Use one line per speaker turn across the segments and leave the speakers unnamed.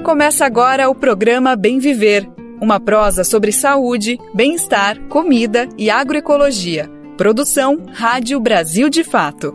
Começa agora o programa Bem Viver, uma prosa sobre saúde, bem-estar, comida e agroecologia. Produção Rádio Brasil de Fato.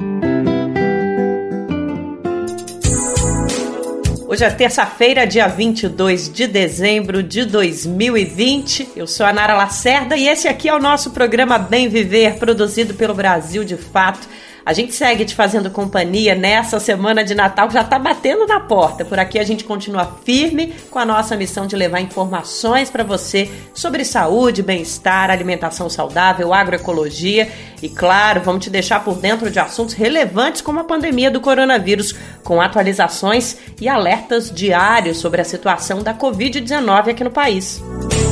Hoje é terça-feira, dia 22 de dezembro de 2020. Eu sou a Nara Lacerda e esse aqui é o nosso programa Bem Viver, produzido pelo Brasil de Fato. A gente segue te fazendo companhia nessa semana de Natal que já está batendo na porta. Por aqui a gente continua firme com a nossa missão de levar informações para você sobre saúde, bem-estar, alimentação saudável, agroecologia e, claro, vamos te deixar por dentro de assuntos relevantes como a pandemia do coronavírus, com atualizações e alertas diários sobre a situação da Covid-19 aqui no país.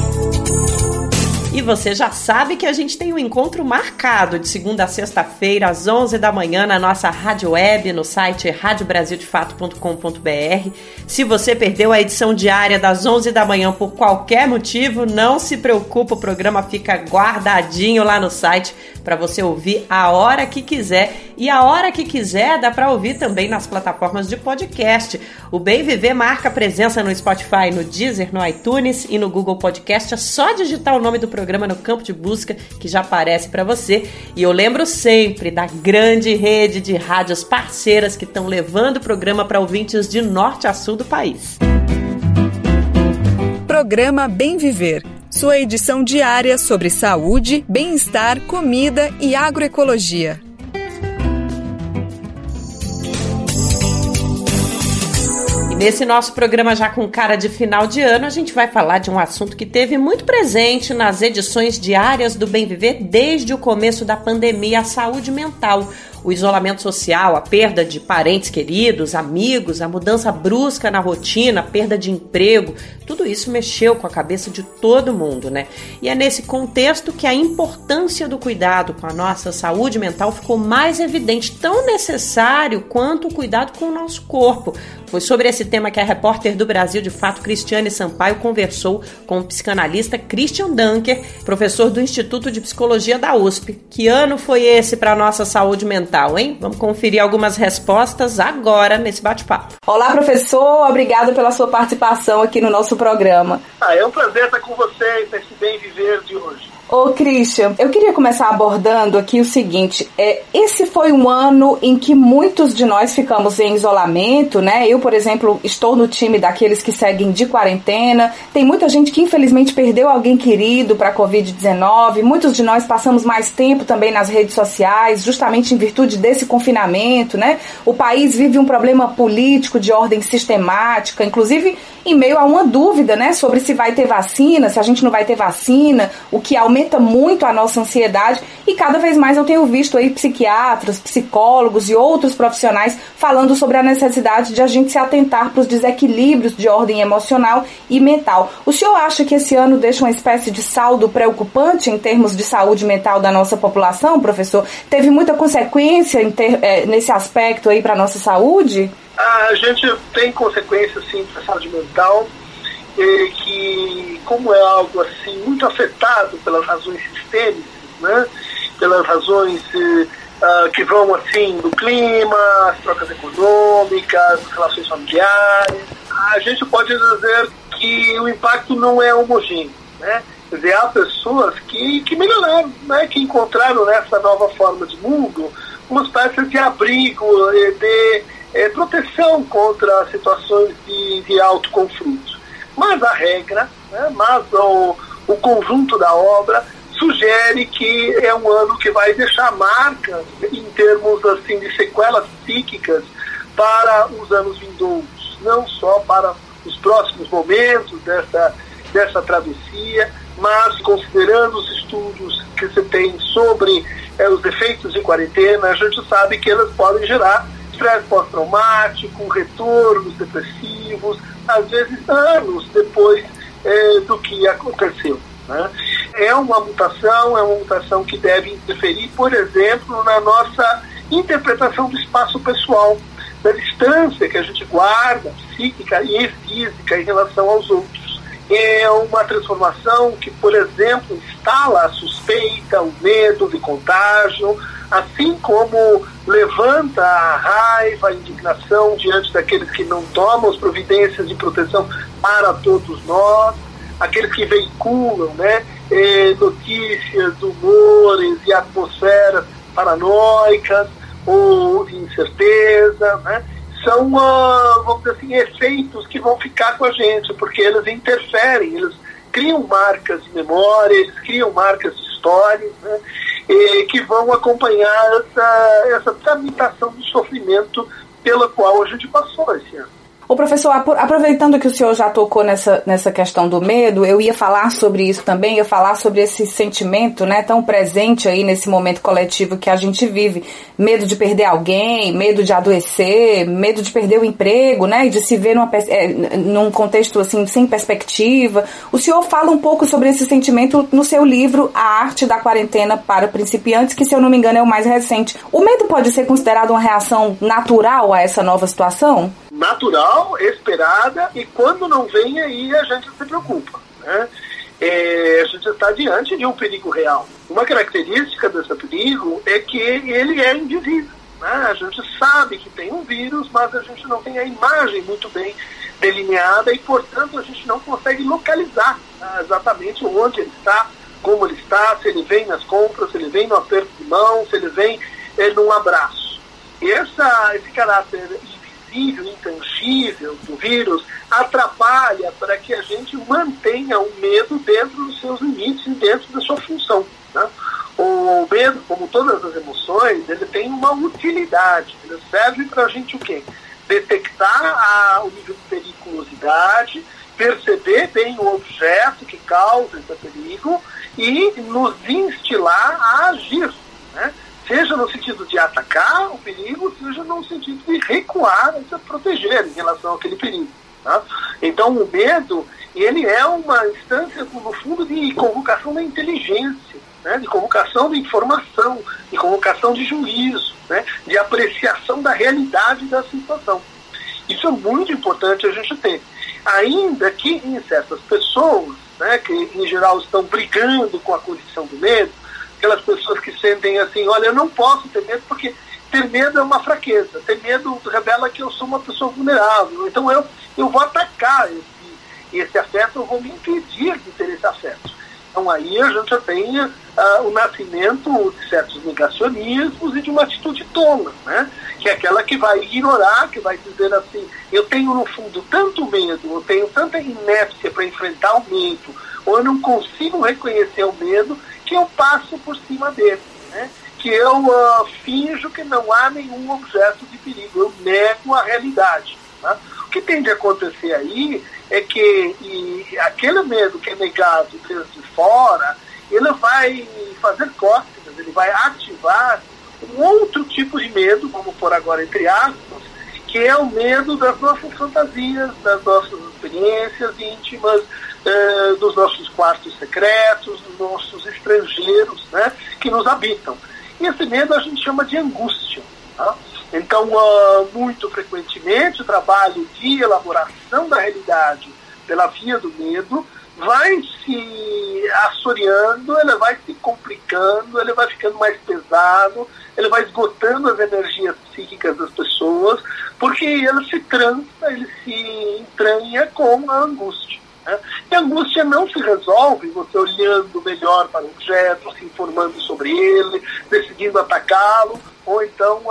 E você já sabe que a gente tem um encontro marcado de segunda a sexta-feira, às 11 da manhã, na nossa rádio web, no site radiobrasildefato.com.br. Se você perdeu a edição diária das 11 da manhã por qualquer motivo, não se preocupe, o programa fica guardadinho lá no site para você ouvir a hora que quiser. E a hora que quiser dá para ouvir também nas plataformas de podcast. O Bem Viver marca presença no Spotify, no Deezer, no iTunes e no Google Podcast. É só digitar o nome do programa no campo de busca que já aparece para você. E eu lembro sempre da grande rede de rádios parceiras que estão levando o programa para ouvintes de norte a sul do país.
Programa Bem Viver, sua edição diária sobre saúde, bem-estar, comida e agroecologia.
Nesse nosso programa já com cara de final de ano, a gente vai falar de um assunto que teve muito presente nas edições diárias do Bem Viver desde o começo da pandemia, a saúde mental. O isolamento social, a perda de parentes queridos, amigos, a mudança brusca na rotina, a perda de emprego, tudo isso mexeu com a cabeça de todo mundo, né? E é nesse contexto que a importância do cuidado com a nossa saúde mental ficou mais evidente, tão necessário quanto o cuidado com o nosso corpo. Foi sobre esse tema que a repórter do Brasil de Fato, Cristiane Sampaio, conversou com o psicanalista Christian Dunker, professor do Instituto de Psicologia da USP. Que ano foi esse para a nossa saúde mental, hein? Vamos conferir algumas respostas agora nesse bate-papo.
Olá, professor. Obrigada pela sua participação aqui no nosso programa.
É um prazer estar com vocês nesse Bem Viver de hoje.
Ô, Christian, eu queria começar abordando aqui o seguinte, esse foi um ano em que muitos de nós ficamos em isolamento, né? Eu, por exemplo, estou no time daqueles que seguem de quarentena, tem muita gente que infelizmente perdeu alguém querido para a Covid-19, muitos de nós passamos mais tempo também nas redes sociais, justamente em virtude desse confinamento, né? O país vive um problema político de ordem sistemática, inclusive em meio a uma dúvida, né, sobre se vai ter vacina, se a gente não vai ter vacina, o que aumenta muito a nossa ansiedade, e cada vez mais eu tenho visto aí psiquiatras, psicólogos e outros profissionais falando sobre a necessidade de a gente se atentar para os desequilíbrios de ordem emocional e mental. O senhor acha que esse ano deixa uma espécie de saldo preocupante em termos de saúde mental da nossa população, professor? Teve muita consequência nesse aspecto aí para a nossa saúde?
A gente tem consequências, sim, para a saúde mental, que, como é algo assim muito afetado pelas razões sistêmicas, né? Pelas razões que vão assim do clima, as trocas econômicas, as relações familiares, a gente pode dizer que o impacto não é homogêneo, né? Quer dizer, há pessoas que melhoraram, né? Que encontraram nessa nova forma de mundo uma espécie de abrigo, de proteção contra situações de autoconflito. Mas a regra, né, mas o conjunto da obra sugere que é um ano que vai deixar marcas em termos assim, de sequelas psíquicas para os anos vindouros, não só para os próximos momentos dessa travessia, mas considerando os estudos que se tem sobre os efeitos de quarentena, a gente sabe que elas podem gerar estresse pós-traumático, retornos depressivos, às vezes anos depois do que aconteceu, né? É uma mutação que deve interferir, por exemplo, na nossa interpretação do espaço pessoal, da distância que a gente guarda, psíquica e física, em relação aos outros. É uma transformação que, por exemplo, instala a suspeita, o medo de contágio, assim como levanta a raiva, a indignação diante daqueles que não tomam as providências de proteção para todos nós, aqueles que veiculam, né, notícias, humores e atmosferas paranoicas ou de incerteza, né? São, vamos dizer assim, efeitos que vão ficar com a gente, porque eles interferem, eles criam marcas de memória, eles criam marcas de histórias, né? Que vão acompanhar essa tramitação do sofrimento pela qual a gente passou esse ano.
Ô professor, aproveitando que o senhor já tocou nessa questão do medo, eu ia falar sobre isso também, ia falar sobre esse sentimento, né, tão presente aí nesse momento coletivo que a gente vive. Medo de perder alguém, medo de adoecer, medo de perder o emprego, né, e de se ver num contexto assim, sem perspectiva. O senhor fala um pouco sobre esse sentimento no seu livro A Arte da Quarentena para Principiantes, que, se eu não me engano, é o mais recente. O medo pode ser considerado uma reação natural a essa nova situação?
Natural, esperada, e quando não vem, aí a gente se preocupa, né? A gente está diante de um perigo real. Uma característica desse perigo é que ele é invisível, né? A gente sabe que tem um vírus, mas a gente não tem a imagem muito bem delineada e, portanto, a gente não consegue localizar, né, exatamente onde ele está, como ele está, se ele vem nas compras, se ele vem no aperto de mão, se ele vem num abraço. E esse caráter intangível do vírus atrapalha para que a gente mantenha o medo dentro dos seus limites e dentro da sua função, né? O medo, como todas as emoções, ele tem uma utilidade. Ele serve para a gente o quê? Detectar o nível de periculosidade, perceber bem o objeto que causa esse perigo e nos instilar a agir, né? Seja no sentido de atacar o perigo, seja no sentido de recuar e se proteger em relação àquele perigo, tá? Então o medo, ele é uma instância, no fundo, de convocação da inteligência, né? De convocação de informação, de convocação de juízo, né? De apreciação da realidade da situação. Isso é muito importante a gente ter. Ainda que em certas pessoas, né, que em geral estão brigando com a condição do medo, aquelas pessoas que sentem assim, olha, eu não posso ter medo porque ter medo é uma fraqueza, ter medo revela que eu sou uma pessoa vulnerável, então eu vou atacar esse afeto, eu vou me impedir de ter esse afeto. Então aí a gente já tem o nascimento de certos negacionismos e de uma atitude tola, né? Que é aquela que vai ignorar, que vai dizer assim, eu tenho no fundo tanto medo, eu tenho tanta inépcia para enfrentar o medo, ou eu não consigo reconhecer o medo, que eu passo por cima dele, né? Que eu finjo que não há nenhum objeto de perigo, eu nego a realidade, né? O que tem de acontecer aí é que aquele medo que é negado desde fora, ele vai fazer cócegas, ele vai ativar um outro tipo de medo, vamos pôr agora entre aspas, que é o medo das nossas fantasias, das nossas experiências íntimas, dos nossos quartos secretos, dos nossos estrangeiros, né, que nos habitam. E esse medo a gente chama de angústia, tá? Então, muito frequentemente, o trabalho de elaboração da realidade pela via do medo vai se assoreando, ele vai se complicando, ele vai ficando mais pesado, ele vai esgotando as energias psíquicas das pessoas, porque ele se trança, ele se entranha com a angústia, né? E a angústia não se resolve você olhando melhor para o objeto, se informando sobre ele, decidindo atacá-lo, ou então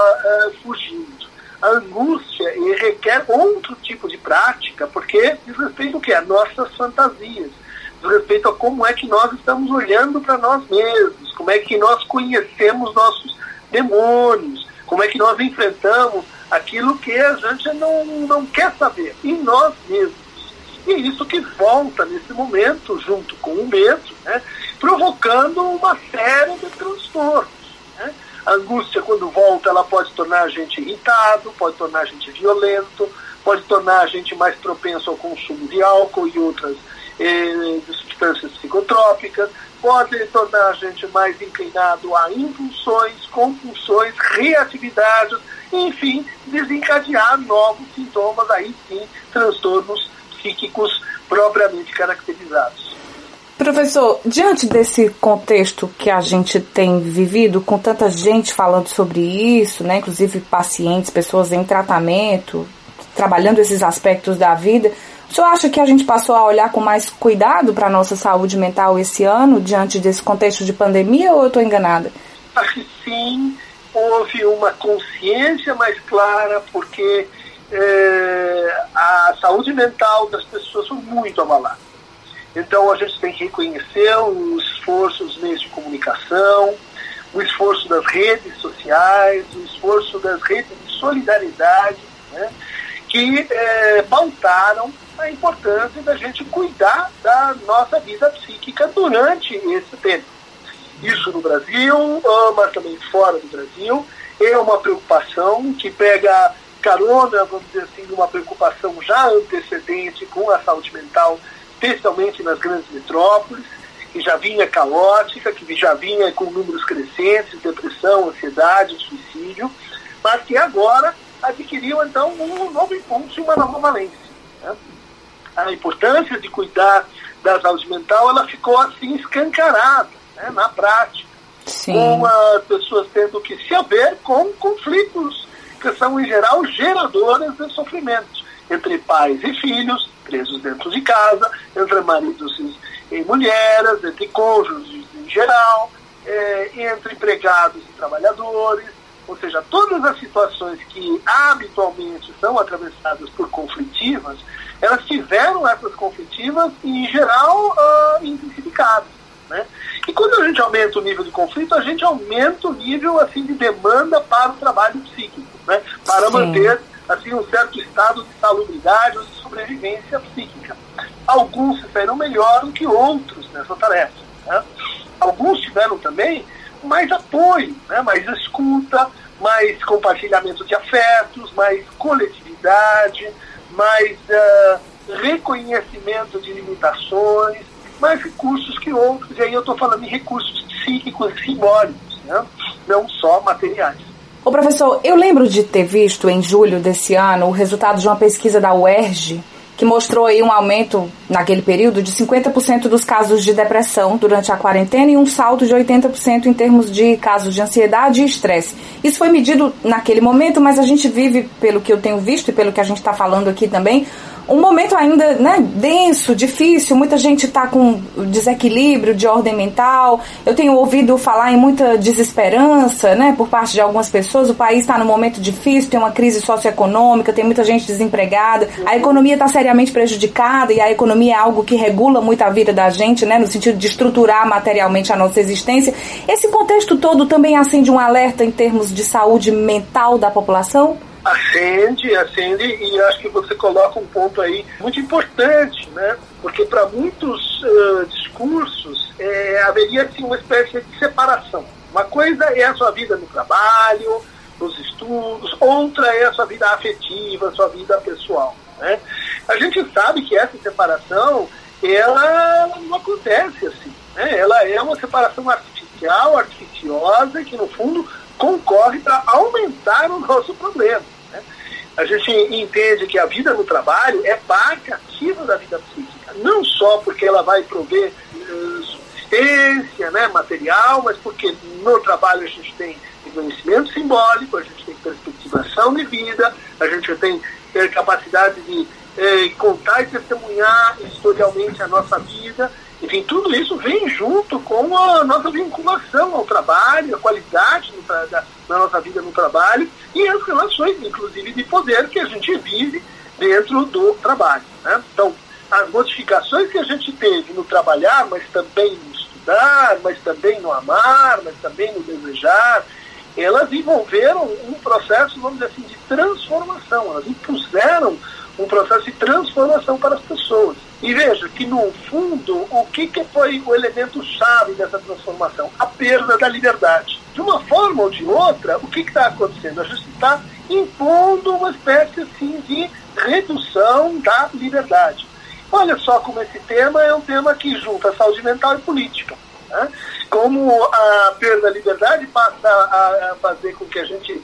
fugindo. A angústia requer outro tipo de prática, porque diz respeito ao quê? A nossas fantasias, diz respeito a como é que nós estamos olhando para nós mesmos, como é que nós conhecemos nossos demônios, como é que nós enfrentamos aquilo que a gente não quer saber em nós mesmos. E é isso que volta nesse momento, junto com o medo, né, provocando uma série de transtornos, né? A angústia, quando volta, ela pode tornar a gente irritado, pode tornar a gente violento, pode tornar a gente mais propenso ao consumo de álcool e outras substâncias psicotrópicas, pode tornar a gente mais inclinado a impulsões, compulsões, reatividades, enfim, desencadear novos sintomas, aí sim, transtornos psíquicos propriamente caracterizados.
Professor, diante desse contexto que a gente tem vivido, com tanta gente falando sobre isso, né, inclusive pacientes, pessoas em tratamento, trabalhando esses aspectos da vida, o senhor acha que a gente passou a olhar com mais cuidado para a nossa saúde mental esse ano, diante desse contexto de pandemia, ou eu estou enganada?
Acho que sim, houve uma consciência mais clara, porque a saúde mental das pessoas foi muito abalada. Então a gente tem que reconhecer o esforço dos meios de comunicação, o esforço das redes sociais, o esforço das redes de solidariedade, né, que pautaram a importância da gente cuidar da nossa vida psíquica durante esse tempo. Isso no Brasil, mas também fora do Brasil, é uma preocupação que pega carona, vamos dizer assim, de uma preocupação já antecedente com a saúde mental, especialmente nas grandes metrópoles, que já vinha caótica, que já vinha com números crescentes, depressão, ansiedade, suicídio, mas que agora adquiriu, então, um novo impulso e uma nova valência, né? A importância de cuidar da saúde mental, ela ficou assim escancarada, né, na prática. Sim. Com as pessoas tendo que se haver com conflitos que são, em geral, geradores de sofrimentos entre pais e filhos, presos dentro de casa, entre maridos e mulheres, entre cônjuges em geral, entre empregados e trabalhadores, ou seja, todas as situações que habitualmente são atravessadas por conflitivas, elas tiveram essas conflitivas e, em geral, intensificadas, né? E quando a gente aumenta o nível de conflito, a gente aumenta o nível assim, de demanda para o trabalho psíquico, né? Para Sim. manter assim, um certo estado de salubridade ou de sobrevivência psíquica. Alguns se saíram melhor do que outros nessa tarefa, né? Alguns tiveram também mais apoio, né? Mais escuta, mais compartilhamento de afetos, mais coletividade, mais reconhecimento de limitações, mais recursos que outros, e aí eu estou falando em recursos psíquicos e simbólicos, né? Não só materiais.
Ô professor, eu lembro de ter visto em julho desse ano o resultado de uma pesquisa da UERJ, que mostrou aí um aumento, naquele período, de 50% dos casos de depressão durante a quarentena e um salto de 80% em termos de casos de ansiedade e estresse. Isso foi medido naquele momento, mas a gente vive, pelo que eu tenho visto e pelo que a gente está falando aqui também, um momento ainda, né, denso, difícil, muita gente está com desequilíbrio de ordem mental. Eu tenho ouvido falar em muita desesperança, né, por parte de algumas pessoas. O país está num momento difícil, tem uma crise socioeconômica, tem muita gente desempregada, a economia está seriamente prejudicada, e a economia é algo que regula muito a vida da gente, né, no sentido de estruturar materialmente a nossa existência. Esse contexto todo também acende um alerta em termos de saúde mental da população?
Acende, e acho que você coloca um ponto aí muito importante, né? Porque para muitos discursos haveria assim, uma espécie de separação. Uma coisa é a sua vida no trabalho, nos estudos, outra é a sua vida afetiva, a sua vida pessoal, né? A gente sabe que essa separação, ela não acontece assim, né? Ela é uma separação artificial, artificiosa, que no fundo concorre para aumentar o nosso problema, né? A gente entende que a vida no trabalho é parte ativa da vida psíquica, não só porque ela vai prover subsistência, né, material, mas porque no trabalho a gente tem reconhecimento simbólico, a gente tem perspectivação de vida, a gente tem capacidade de contar e testemunhar historialmente a nossa vida. Enfim, tudo isso vem junto com a nossa vinculação ao trabalho, a qualidade da nossa vida no trabalho e as relações, inclusive, de poder que a gente vive dentro do trabalho, né? Então, as modificações que a gente teve no trabalhar, mas também no estudar, mas também no amar, mas também no desejar, elas envolveram um processo, vamos dizer assim, de transformação. Elas impuseram um processo de transformação para as pessoas. E veja que, no fundo, o que foi o elemento chave dessa transformação? A perda da liberdade. De uma forma ou de outra, o que está acontecendo? A gente está impondo uma espécie assim, de redução da liberdade. Olha só como esse tema é um tema que junta saúde mental e política, né? Como a perda da liberdade passa a fazer com que a gente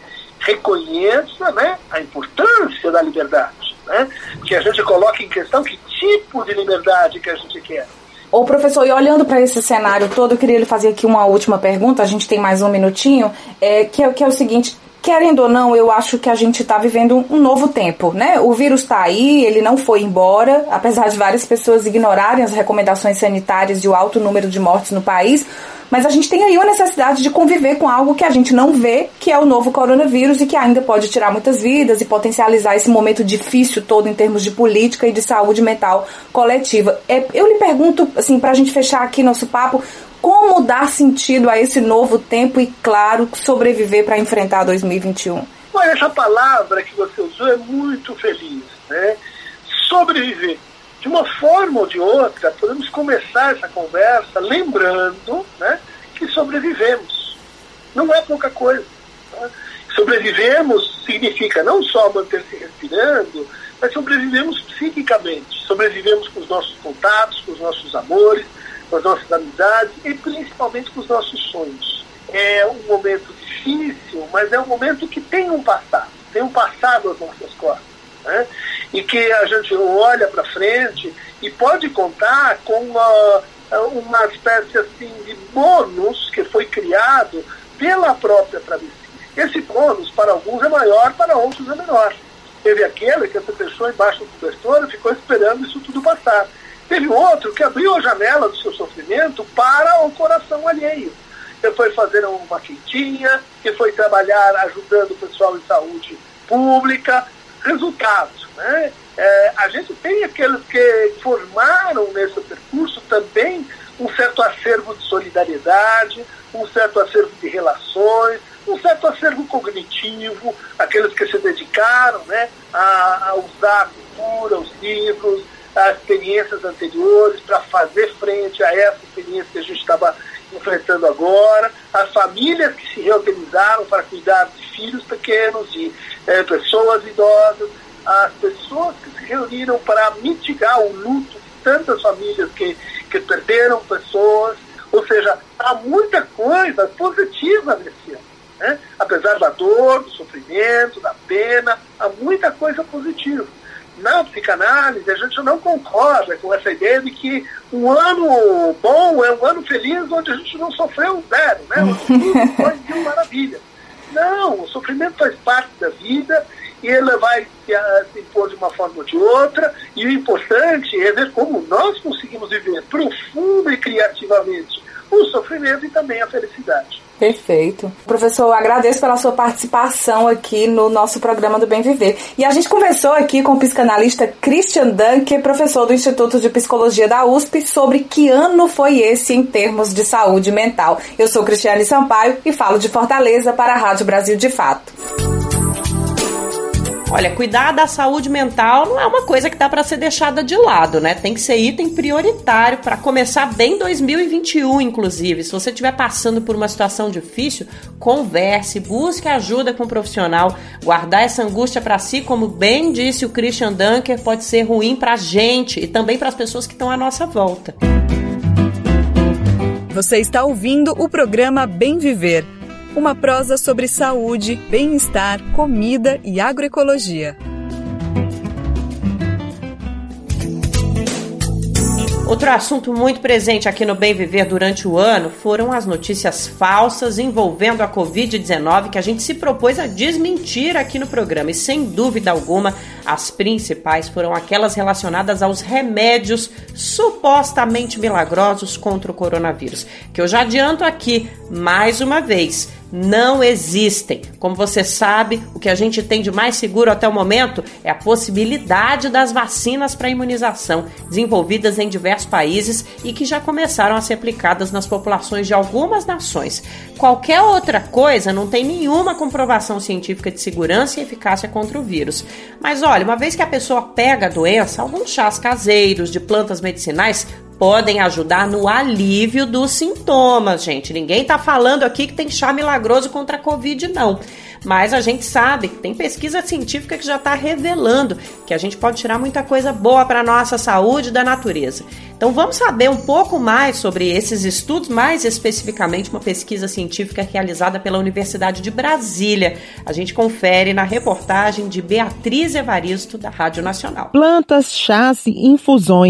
reconheça, né, a importância da liberdade, né? Que a gente coloque em questão que tipo de liberdade que a gente quer.
Ô professor, e olhando para esse cenário todo, eu queria lhe fazer aqui uma última pergunta, a gente tem mais um minutinho, que é o seguinte: querendo ou não, eu acho que a gente está vivendo um novo tempo, né? O vírus está aí, ele não foi embora, apesar de várias pessoas ignorarem as recomendações sanitárias e o alto número de mortes no país, mas a gente tem aí uma necessidade de conviver com algo que a gente não vê, que é o novo coronavírus e que ainda pode tirar muitas vidas e potencializar esse momento difícil todo em termos de política e de saúde mental coletiva. Eu lhe pergunto, assim, para a gente fechar aqui nosso papo, como dar sentido a esse novo tempo e, claro, sobreviver para enfrentar 2021?
Olha, essa palavra que você usou é muito feliz, né? Sobreviver. De uma forma ou de outra, podemos começar essa conversa lembrando, né, que sobrevivemos. Não é pouca coisa. Tá? Sobrevivemos significa não só manter-se respirando, mas sobrevivemos psiquicamente. Sobrevivemos com os nossos contatos, com os nossos amores, com as nossas amizades e principalmente com os nossos sonhos. É um momento difícil, mas é um momento que tem um passado às nossas costas, né? E que a gente olha para frente e pode contar com uma espécie assim de bônus que foi criado pela própria travessia. Esse bônus para alguns é maior, para outros é menor. Teve aquele que essa pessoa embaixo do cobertor ficou esperando isso tudo passar. Teve outro que abriu a janela do seu sofrimento para o coração alheio. Que foi fazer uma quentinha, que foi trabalhar ajudando o pessoal em saúde pública. Resultados, né? A gente tem aqueles que formaram nesse percurso também um certo acervo de solidariedade, um certo acervo de relações, um certo acervo cognitivo, aqueles que se dedicaram, né, a usar a cultura, os livros, as experiências anteriores para fazer frente a essa experiência que a gente estava enfrentando agora, as famílias que se reorganizaram para cuidar de filhos pequenos, de pessoas idosas, as pessoas que se reuniram para mitigar o luto de tantas famílias que perderam pessoas. Ou seja, há muita coisa positiva nesse ano, né? Apesar da dor, do sofrimento, da pena, há muita coisa positiva. Na psicanálise, a gente não concorda com essa ideia de que um ano bom é um ano feliz onde a gente não sofreu zero, né? Onde tudo foi de maravilha. Não, o sofrimento faz parte da vida e ele vai se impor de uma forma ou de outra, e o importante é ver como nós conseguimos viver profunda e criativamente o sofrimento e também a felicidade.
Perfeito. Professor, agradeço pela sua participação aqui no nosso programa do Bem Viver. E a gente conversou aqui com o psicanalista Christian Dunker, professor do Instituto de Psicologia da USP, sobre que ano foi esse em termos de saúde mental. Eu sou Cristiane Sampaio e falo de Fortaleza para a Rádio Brasil de Fato.
Olha, cuidar da saúde mental não é uma coisa que dá para ser deixada de lado, né? Tem que ser item prioritário para começar bem 2021, inclusive. Se você estiver passando por uma situação difícil, converse, busque ajuda com um profissional. Guardar essa angústia para si, como bem disse o Christian Dunker, pode ser ruim para a gente e também para as pessoas que estão à nossa volta.
Você está ouvindo o programa Bem Viver. Uma prosa sobre saúde, bem-estar, comida e agroecologia.
Outro assunto muito presente aqui no Bem Viver durante o ano foram as notícias falsas envolvendo a Covid-19 que a gente se propôs a desmentir aqui no programa. E sem dúvida alguma, as principais foram aquelas relacionadas aos remédios supostamente milagrosos contra o coronavírus, que eu já adianto aqui, mais uma vez, não existem. Como você sabe, o que a gente tem de mais seguro até o momento é a possibilidade das vacinas para imunização, desenvolvidas em diversos países e que já começaram a ser aplicadas nas populações de algumas nações. Qualquer outra coisa não tem nenhuma comprovação científica de segurança e eficácia contra o vírus. Mas olha, uma vez que a pessoa pega a doença, alguns chás caseiros de plantas medicinais podem ajudar no alívio dos sintomas, gente. Ninguém tá falando aqui que tem chá milagroso contra a Covid, não. Mas a gente sabe que tem pesquisa científica que já está revelando que a gente pode tirar muita coisa boa para a nossa saúde da natureza. Então vamos saber um pouco mais sobre esses estudos, mais especificamente uma pesquisa científica realizada pela Universidade de Brasília. A gente confere na reportagem de Beatriz Evaristo, da Rádio Nacional.
Plantas, chás e infusões.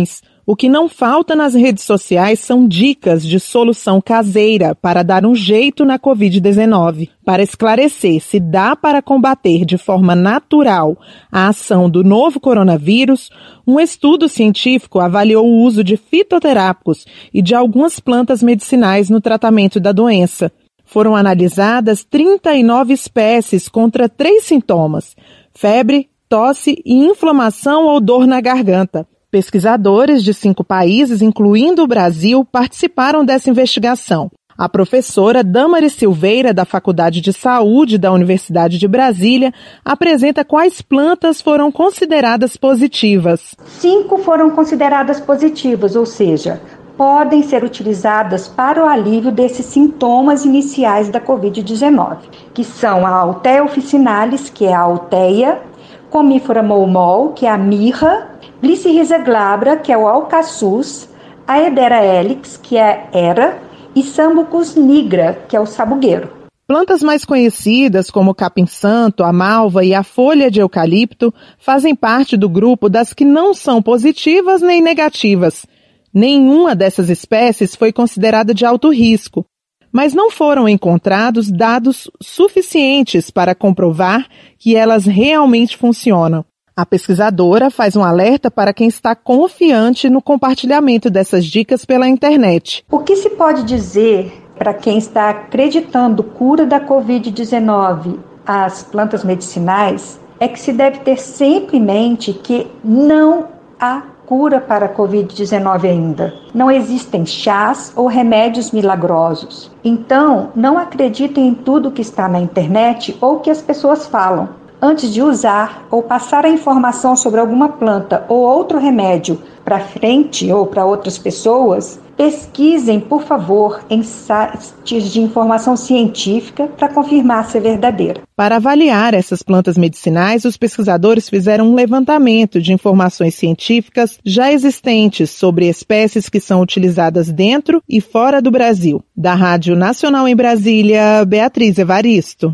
O que não falta nas redes sociais são dicas de solução caseira para dar um jeito na Covid-19. Para esclarecer se dá para combater de forma natural a ação do novo coronavírus, um estudo científico avaliou o uso de fitoterápicos e de algumas plantas medicinais no tratamento da doença. Foram analisadas 39 espécies contra 3 sintomas: febre, tosse e inflamação ou dor na garganta. Pesquisadores de 5 países, incluindo o Brasil, participaram dessa investigação. A professora Damaris Silveira, da Faculdade de Saúde da Universidade de Brasília, apresenta quais plantas foram consideradas positivas.
5 foram consideradas positivas, ou seja, podem ser utilizadas para o alívio desses sintomas iniciais da Covid-19, que são a Althea officinalis, que é a alteia, Comífora molmol, que é a mirra, Glycyrrhiza glabra, que é o alcaçuz, a Hedera helix, que é a era, e Sambucus nigra, que é o sabugueiro.
Plantas mais conhecidas, como o capim-santo, a malva e a folha de eucalipto, fazem parte do grupo das que não são positivas nem negativas. Nenhuma dessas espécies foi considerada de alto risco, mas não foram encontrados dados suficientes para comprovar que elas realmente funcionam. A pesquisadora faz um alerta para quem está confiante no compartilhamento dessas dicas pela internet.
O que se pode dizer para quem está acreditando cura da Covid-19 às plantas medicinais é que se deve ter sempre em mente que não há cura para a Covid-19 ainda. Não existem chás ou remédios milagrosos. Então, não acreditem em tudo que está na internet ou que as pessoas falam. Antes de usar ou passar a informação sobre alguma planta ou outro remédio para frente ou para outras pessoas, pesquisem, por favor, em sites de informação científica para confirmar se é verdadeira.
Para avaliar essas plantas medicinais, os pesquisadores fizeram um levantamento de informações científicas já existentes sobre espécies que são utilizadas dentro e fora do Brasil. Da Rádio Nacional em Brasília, Beatriz Evaristo.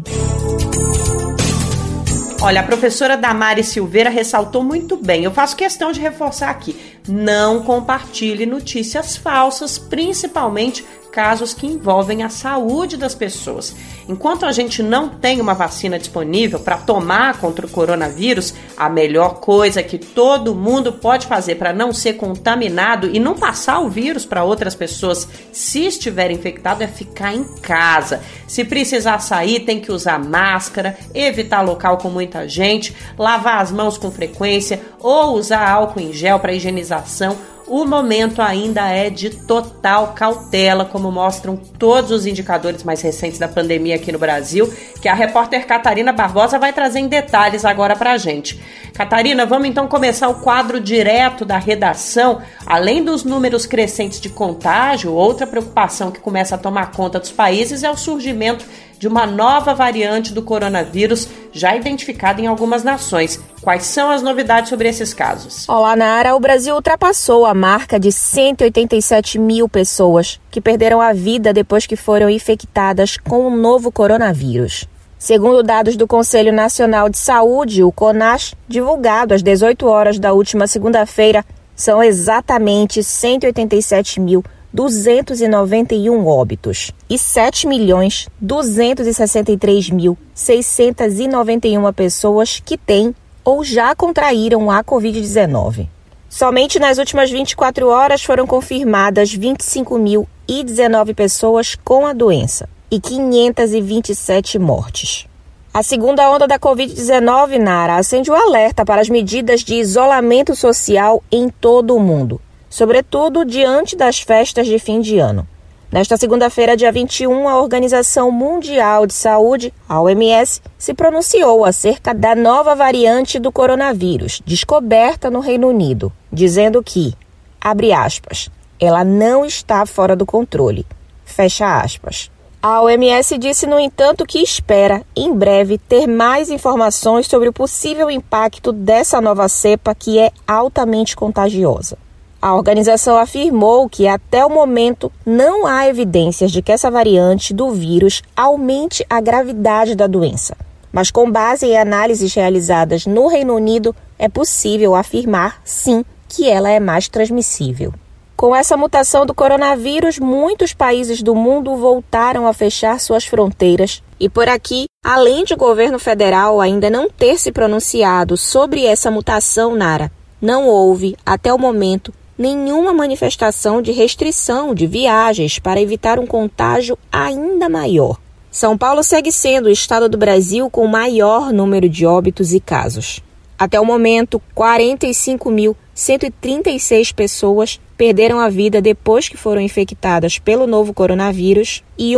Olha, a professora Damaris Silveira ressaltou muito bem. Eu faço questão de reforçar aqui. Não compartilhe notícias falsas, principalmente casos que envolvem a saúde das pessoas. Enquanto a gente não tem uma vacina disponível para tomar contra o coronavírus, a melhor coisa que todo mundo pode fazer para não ser contaminado e não passar o vírus para outras pessoas se estiver infectado é ficar em casa. Se precisar sair, tem que usar máscara, evitar local com muita gente, lavar as mãos com frequência ou usar álcool em gel para higienização. O momento ainda é de total cautela, como mostram todos os indicadores mais recentes da pandemia aqui no Brasil, que a repórter Catarina Barbosa vai trazer em detalhes agora pra gente. Catarina, vamos então começar o quadro direto da redação. Além dos números crescentes de contágio, outra preocupação que começa a tomar conta dos países é o surgimento de uma nova variante do coronavírus já identificada em algumas nações. Quais são as novidades sobre esses casos?
Olá, Nara. O Brasil ultrapassou a marca de 187 mil pessoas que perderam a vida depois que foram infectadas com o novo coronavírus. Segundo dados do Conselho Nacional de Saúde, o CONAS, divulgado às 18 horas da última segunda-feira, são exatamente 187.291 óbitos e 7.263.691 pessoas que têm ou já contraíram a Covid-19. Somente nas últimas 24 horas foram confirmadas 25.019 pessoas com a doença e 527 mortes. A segunda onda da Covid-19, Nara, acende o alerta para as medidas de isolamento social em todo o mundo, sobretudo diante das festas de fim de ano. Nesta segunda-feira, dia 21, a Organização Mundial de Saúde, a OMS, se pronunciou acerca da nova variante do coronavírus, descoberta no Reino Unido, dizendo que, abre aspas, ela não está fora do controle, fecha aspas. A OMS disse, no entanto, que espera, em breve, ter mais informações sobre o possível impacto dessa nova cepa que é altamente contagiosa. A organização afirmou que, até o momento, não há evidências de que essa variante do vírus aumente a gravidade da doença. Mas, com base em análises realizadas no Reino Unido, é possível afirmar, sim, que ela é mais transmissível. Com essa mutação do coronavírus, muitos países do mundo voltaram a fechar suas fronteiras. E por aqui, além de o governo federal ainda não ter se pronunciado sobre essa mutação, Nara, não houve, até o momento, nenhuma manifestação de restrição de viagens para evitar um contágio ainda maior. São Paulo segue sendo o estado do Brasil com o maior número de óbitos e casos. Até o momento, 45.136 pessoas perderam a vida depois que foram infectadas pelo novo coronavírus e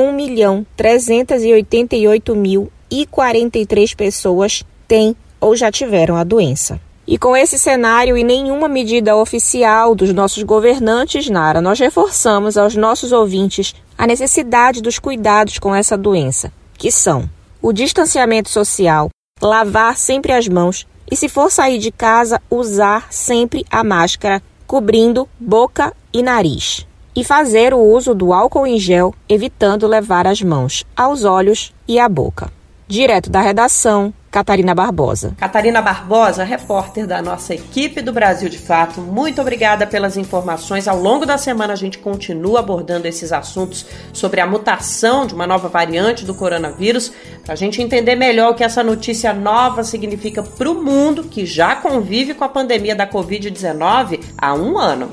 1.388.043 pessoas têm ou já tiveram a doença. E com esse cenário e nenhuma medida oficial dos nossos governantes, Nara, nós reforçamos aos nossos ouvintes a necessidade dos cuidados com essa doença, que são o distanciamento social, lavar sempre as mãos e, se for sair de casa, usar sempre a máscara, cobrindo boca e nariz. E fazer o uso do álcool em gel, evitando levar as mãos aos olhos e à boca. Direto da redação, Catarina Barbosa.
Catarina Barbosa, repórter da nossa equipe do Brasil de Fato, muito obrigada pelas informações. Ao longo da semana a gente continua abordando esses assuntos sobre a mutação de uma nova variante do coronavírus, para a gente entender melhor o que essa notícia nova significa para o mundo que já convive com a pandemia da Covid-19 há um ano.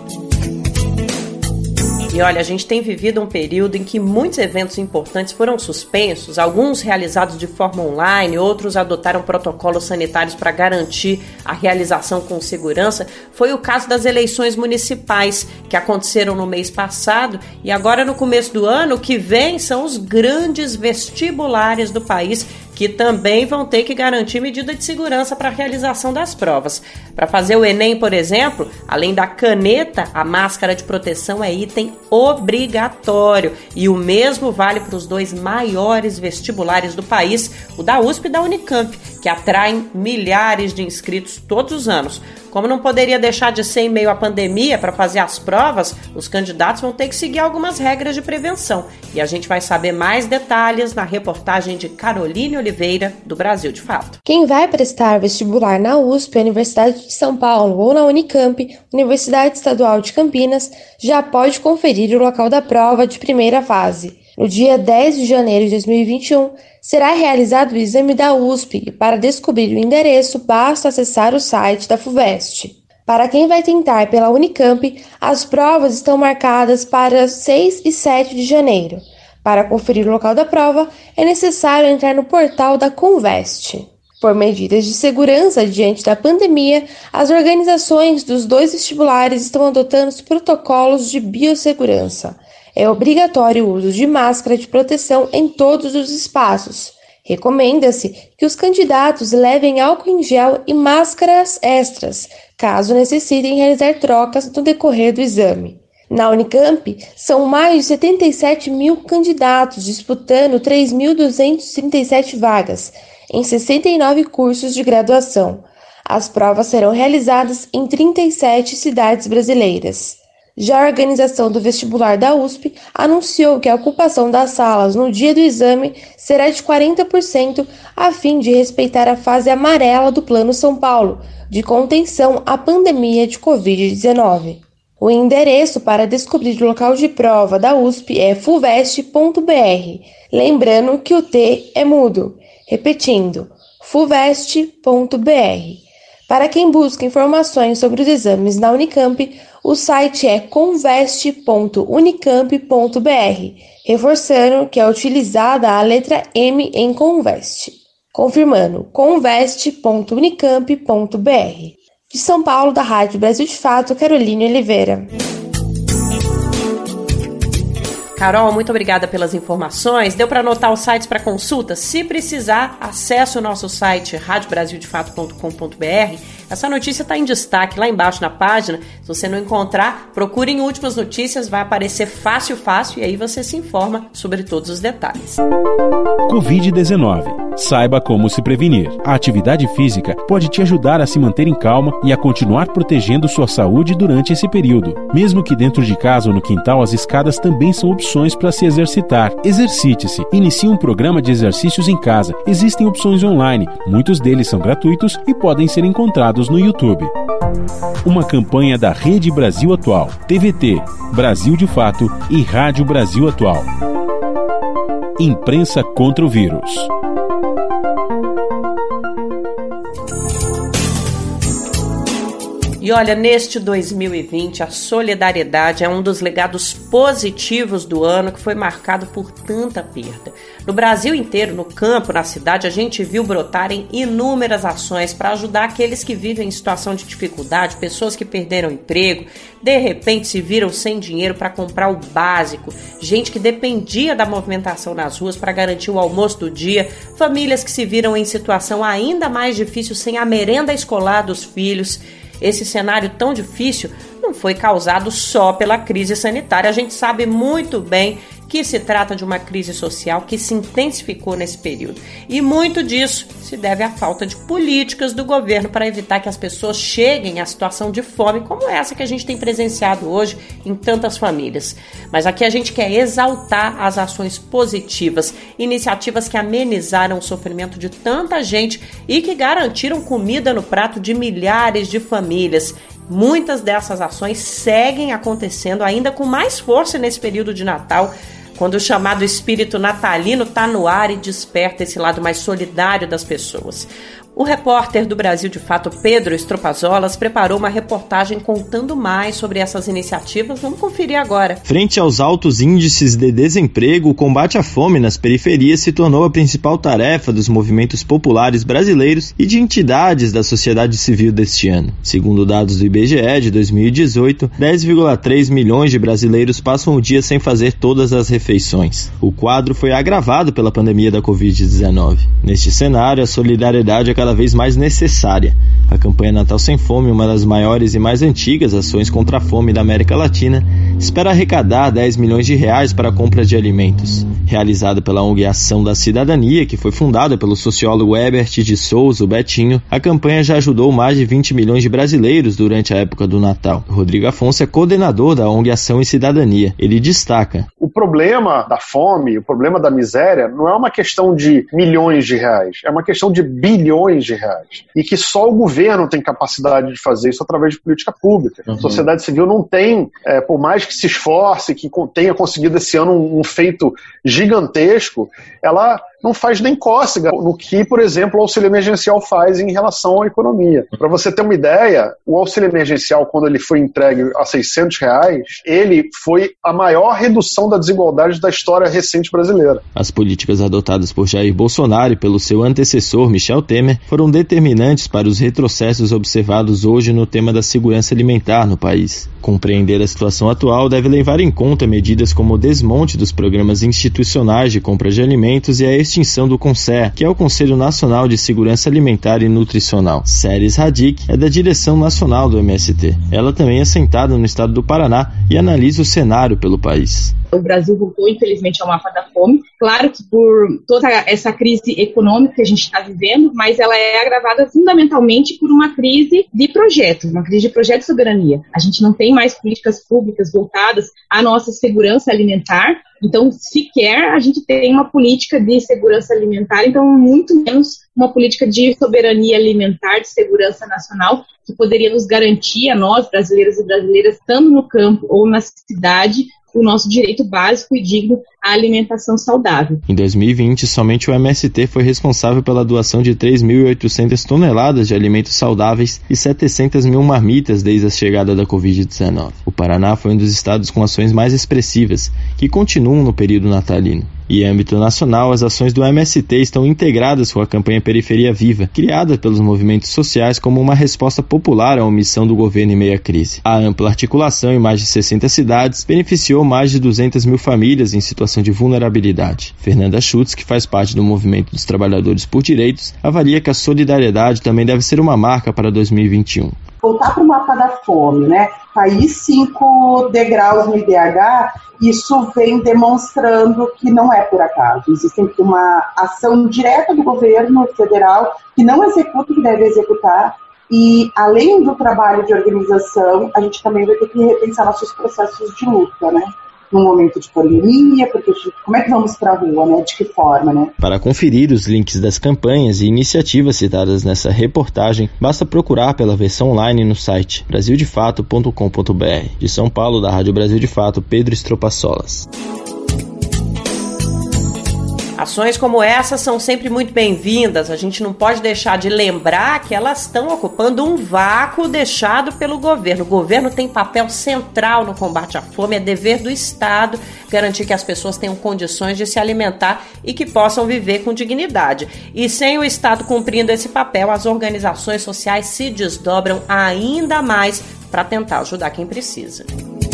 E olha, a gente tem vivido um período em que muitos eventos importantes foram suspensos, alguns realizados de forma online, outros adotaram protocolos sanitários para garantir a realização com segurança. Foi o caso das eleições municipais, que aconteceram no mês passado, e agora no começo do ano, o que vem são os grandes vestibulares do país, que também vão ter que garantir medida de segurança para a realização das provas. Para fazer o Enem, por exemplo, além da caneta, a máscara de proteção é item obrigatório. E o mesmo vale para os dois maiores vestibulares do país, o da USP e da Unicamp, que atraem milhares de inscritos todos os anos. Como não poderia deixar de ser em meio à pandemia para fazer as provas, os candidatos vão ter que seguir algumas regras de prevenção. E a gente vai saber mais detalhes na reportagem de Caroline Oliveira, do Brasil de Fato.
Quem vai prestar vestibular na USP, Universidade de São Paulo, ou na Unicamp, Universidade Estadual de Campinas, já pode conferir o local da prova de primeira fase. No dia 10 de janeiro de 2021, será realizado o exame da USP e para descobrir o endereço basta acessar o site da FUVEST. Para quem vai tentar pela Unicamp, as provas estão marcadas para 6 e 7 de janeiro. Para conferir o local da prova, é necessário entrar no portal da Convest. Por medidas de segurança diante da pandemia, as organizações dos dois vestibulares estão adotando os protocolos de biossegurança. É obrigatório o uso de máscara de proteção em todos os espaços. Recomenda-se que os candidatos levem álcool em gel e máscaras extras, caso necessitem realizar trocas no decorrer do exame. Na Unicamp, são mais de 77 mil candidatos disputando 3.237 vagas, em 69 cursos de graduação. As provas serão realizadas em 37 cidades brasileiras. Já a organização do vestibular da USP anunciou que a ocupação das salas no dia do exame será de 40%, a fim de respeitar a fase amarela do Plano São Paulo, de contenção à pandemia de Covid-19. O endereço para descobrir o local de prova da USP é fuvest.br, lembrando que o T é mudo. Repetindo, fuvest.br. Para quem busca informações sobre os exames na Unicamp, o site é convest.unicamp.br, reforçando que é utilizada a letra M em Convest. Confirmando, convest.unicamp.br. De São Paulo, da Rádio Brasil de Fato, Caroline Oliveira.
Carol, muito obrigada pelas informações. Deu para anotar os sites para consulta? Se precisar, acesse o nosso site radiobrasildefato.com.br. Essa notícia está em destaque lá embaixo na página. Se você não encontrar, procure em Últimas Notícias, vai aparecer fácil, e aí você se informa sobre todos os detalhes.
Covid-19. Saiba como se prevenir. A atividade física pode te ajudar a se manter em calma e a continuar protegendo sua saúde durante esse período. Mesmo que dentro de casa ou no quintal, as escadas também são opções para se exercitar. Exercite-se. Inicie um programa de exercícios em casa. Existem opções online. Muitos deles são gratuitos e podem ser encontrados no YouTube. Uma campanha da Rede Brasil Atual, TVT, Brasil de Fato e Rádio Brasil Atual. Imprensa contra o vírus.
E olha, neste 2020, a solidariedade é um dos legados positivos do ano que foi marcado por tanta perda. No Brasil inteiro, no campo, na cidade, a gente viu brotarem inúmeras ações para ajudar aqueles que vivem em situação de dificuldade, pessoas que perderam emprego, de repente se viram sem dinheiro para comprar o básico, gente que dependia da movimentação nas ruas para garantir o almoço do dia, famílias que se viram em situação ainda mais difícil sem a merenda escolar dos filhos. Esse cenário tão difícil não foi causado só pela crise sanitária. A gente sabe muito bem que se trata de uma crise social que se intensificou nesse período. E muito disso se deve à falta de políticas do governo para evitar que as pessoas cheguem à situação de fome como essa que a gente tem presenciado hoje em tantas famílias. Mas aqui a gente quer exaltar as ações positivas, iniciativas que amenizaram o sofrimento de tanta gente e que garantiram comida no prato de milhares de famílias. Muitas dessas ações seguem acontecendo ainda com mais força nesse período de Natal, quando o chamado espírito natalino está no ar e desperta esse lado mais solidário das pessoas. O repórter do Brasil de Fato, Pedro Estropazolas, preparou uma reportagem contando mais sobre essas iniciativas. Vamos conferir agora.
Frente aos altos índices de desemprego, o combate à fome nas periferias se tornou a principal tarefa dos movimentos populares brasileiros e de entidades da sociedade civil deste ano. Segundo dados do IBGE de 2018, 10,3 milhões de brasileiros passam o dia sem fazer todas as refeições. O quadro foi agravado pela pandemia da Covid-19. Neste cenário, a solidariedade é cada vez mais necessária. A campanha Natal Sem Fome, uma das maiores e mais antigas ações contra a fome da América Latina, espera arrecadar 10 milhões de reais para a compra de alimentos. Realizada pela ONG Ação da Cidadania, que foi fundada pelo sociólogo Herbert de Souza, o Betinho, a campanha já ajudou mais de 20 milhões de brasileiros durante a época do Natal. Rodrigo Afonso é coordenador da ONG Ação e Cidadania. Ele destaca:
o problema da fome, o problema da miséria, não é uma questão de milhões de reais, é uma questão de bilhões de reais. E que só o governo tem capacidade de fazer isso através de política pública. A sociedade civil não tem, por mais que se esforce, que tenha conseguido esse ano um feito gigantesco, ela não faz nem cócega no que, por exemplo, o auxílio emergencial faz em relação à economia. Para você ter uma ideia, o auxílio emergencial, quando ele foi entregue a R$600, ele foi a maior redução da desigualdade da história recente brasileira.
As políticas adotadas por Jair Bolsonaro e pelo seu antecessor, Michel Temer, foram determinantes para os retrocessos observados hoje no tema da segurança alimentar no país. Compreender a situação atual deve levar em conta medidas como o desmonte dos programas institucionais de compra de alimentos e a extinção do CONSER, que é o Conselho Nacional de Segurança Alimentar e Nutricional. Séries Radic é da direção nacional do MST. Ela também é sentada no estado do Paraná e analisa o cenário pelo país.
O Brasil voltou, infelizmente, ao mapa da fome. Claro que por toda essa crise econômica que a gente está vivendo, mas ela é agravada fundamentalmente por uma crise de projetos, uma crise de projeto de soberania. A gente não tem mais políticas públicas voltadas à nossa segurança alimentar, então sequer a gente tem uma política de segurança alimentar, então muito menos uma política de soberania alimentar, de segurança nacional, que poderia nos garantir, a nós, brasileiros e brasileiras, estando no campo ou na cidade, o nosso direito básico e digno à alimentação saudável.
Em 2020, somente o MST foi responsável pela doação de 3.800 toneladas de alimentos saudáveis e 700 mil marmitas desde a chegada da Covid-19. O Paraná foi um dos estados com ações mais expressivas, que continuam no período natalino. E em âmbito nacional, as ações do MST estão integradas com a campanha Periferia Viva, criada pelos movimentos sociais como uma resposta popular à omissão do governo em meio à crise. A ampla articulação em mais de 60 cidades beneficiou mais de 200 mil famílias em situação de vulnerabilidade. Fernanda Schutz, que faz parte do Movimento dos Trabalhadores por Direitos, avalia que a solidariedade também deve ser uma marca para 2021.
Voltar para o mapa da fome, né? Cair 5 degraus no IDH, isso vem demonstrando que não é por acaso. Existe uma ação direta do governo federal que não executa o que deve executar e, além do trabalho de organização, a gente também vai ter que repensar nossos processos de luta, né? num momento de pandemia, porque como é que vamos para a rua, né? De que forma, né?
Para conferir os links das campanhas e iniciativas citadas nessa reportagem, basta procurar pela versão online no site brasildefato.com.br. De São Paulo, da Rádio Brasil de Fato, Pedro Estropaçolas.
Ações como essa são sempre muito bem-vindas. A gente não pode deixar de lembrar que elas estão ocupando um vácuo deixado pelo governo. O governo tem papel central no combate à fome. É dever do Estado garantir que as pessoas tenham condições de se alimentar e que possam viver com dignidade. E sem o Estado cumprindo esse papel, as organizações sociais se desdobram ainda mais para tentar ajudar quem precisa.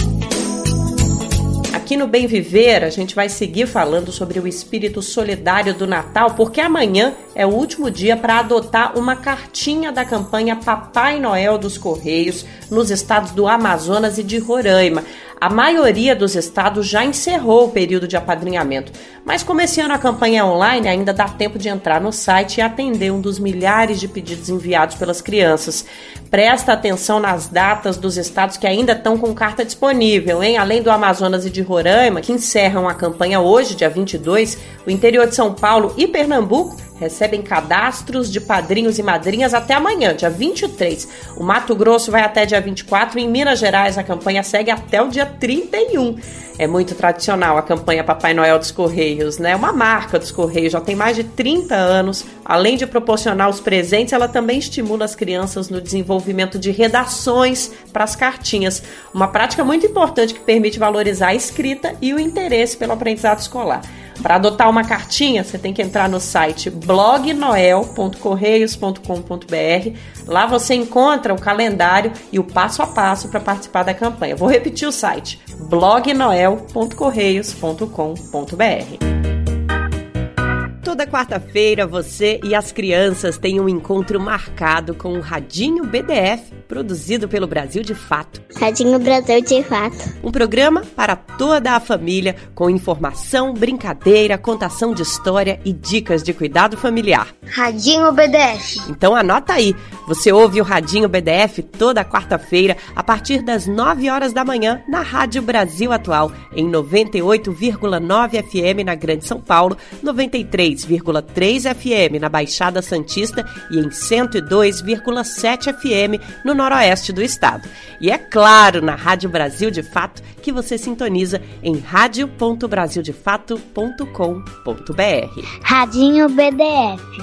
Aqui no Bem Viver, a gente vai seguir falando sobre o espírito solidário do Natal, porque amanhã é o último dia para adotar uma cartinha da campanha Papai Noel dos Correios nos estados do Amazonas e de Roraima. A maioria dos estados já encerrou o período de apadrinhamento, mas como esse ano a campanha é online, ainda dá tempo de entrar no site e atender um dos milhares de pedidos enviados pelas crianças. Presta atenção nas datas dos estados que ainda estão com carta disponível, hein? Além do Amazonas e de Roraima, que encerram a campanha hoje, dia 22, o interior de São Paulo e Pernambuco recebem cadastros de padrinhos e madrinhas até amanhã, dia 23. O Mato Grosso vai até dia 24 e em Minas Gerais a campanha segue até o dia 31. É muito tradicional a campanha Papai Noel dos Correios, né? Uma marca dos Correios, já tem mais de 30 anos. Além de proporcionar os presentes, ela também estimula as crianças no desenvolvimento de redações para as cartinhas. Uma prática muito importante que permite valorizar a escrita e o interesse pelo aprendizado escolar. Para adotar uma cartinha, você tem que entrar no site blognoel.correios.com.br. Lá você encontra o calendário e o passo a passo para participar da campanha. Vou repetir o site, blognoel.correios.com.br. Toda quarta-feira, você e as crianças têm um encontro marcado com o Radinho BDF, produzido pelo Brasil de Fato.
Radinho Brasil de Fato.
Um programa para toda a família, com informação, brincadeira, contação de história e dicas de cuidado familiar.
Radinho BDF.
Então anota aí, você ouve o Radinho BDF toda quarta-feira, a partir das 9 horas da manhã, na Rádio Brasil Atual, em 98,9 FM na Grande São Paulo, 93,3 FM na Baixada Santista e em 102,7 FM no Noroeste do estado. E é claro, na Rádio Brasil de Fato, que você sintoniza em radio.brasildefato.com.br.
Radinho BDF.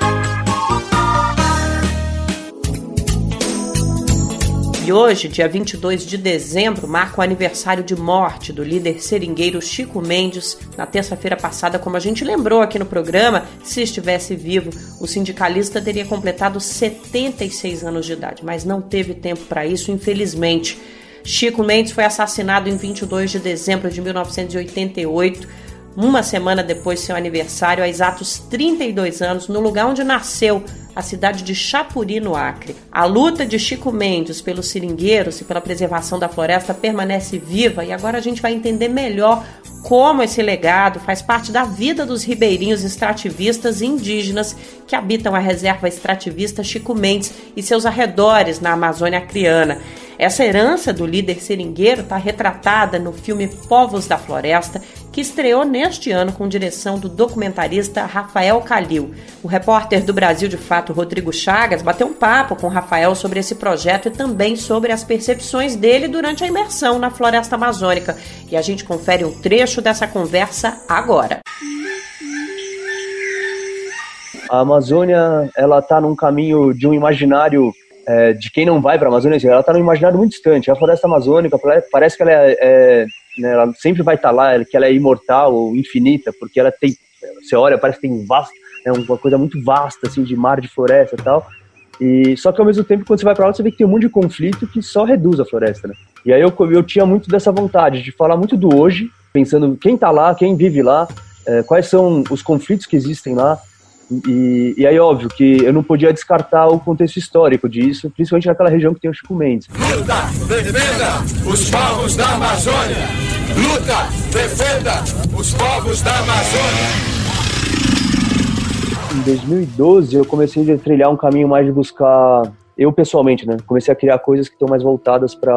E hoje, dia 22 de dezembro, marca o aniversário de morte do líder seringueiro Chico Mendes. Na terça-feira passada, como a gente lembrou aqui no programa, se estivesse vivo, o sindicalista teria completado 76 anos de idade, mas não teve tempo para isso, infelizmente. Chico Mendes foi assassinado em 22 de dezembro de 1988, uma semana depois de seu aniversário, há exatos 32 anos, no lugar onde nasceu, a cidade de Chapuri, no Acre. A luta de Chico Mendes pelos seringueiros e pela preservação da floresta permanece viva e agora a gente vai entender melhor como esse legado faz parte da vida dos ribeirinhos extrativistas e indígenas que habitam a reserva extrativista Chico Mendes e seus arredores na Amazônia acreana. Essa herança do líder seringueiro está retratada no filme Povos da Floresta, que estreou neste ano com direção do documentarista Rafael Calil. O repórter do Brasil de Fato, Rodrigo Chagas, bateu um papo com Rafael sobre esse projeto e também sobre as percepções dele durante a imersão na floresta amazônica. E a gente confere um trecho dessa conversa agora.
A Amazônia, ela está num caminho de um imaginário de quem não vai para a Amazônia, ela está num imaginário muito distante. A floresta amazônica parece que ela né, ela sempre vai estar lá, que ela é imortal ou infinita, porque ela tem, você olha, parece que tem uma coisa muito vasta, assim, de mar, de floresta e tal. E só que ao mesmo tempo, quando você vai para lá, você vê que tem um monte de conflito que só reduz a floresta, né? E aí eu tinha muito dessa vontade de falar muito do hoje, pensando quem está lá, quem vive lá, quais são os conflitos que existem lá. E aí, óbvio, que eu não podia descartar o contexto histórico disso, principalmente naquela região que tem o Chico Mendes.
Luta, defenda os povos da Amazônia! Luta, defenda os povos da Amazônia!
Em 2012, eu comecei a trilhar um caminho mais de buscar, eu pessoalmente, né? Comecei a criar coisas que estão mais voltadas para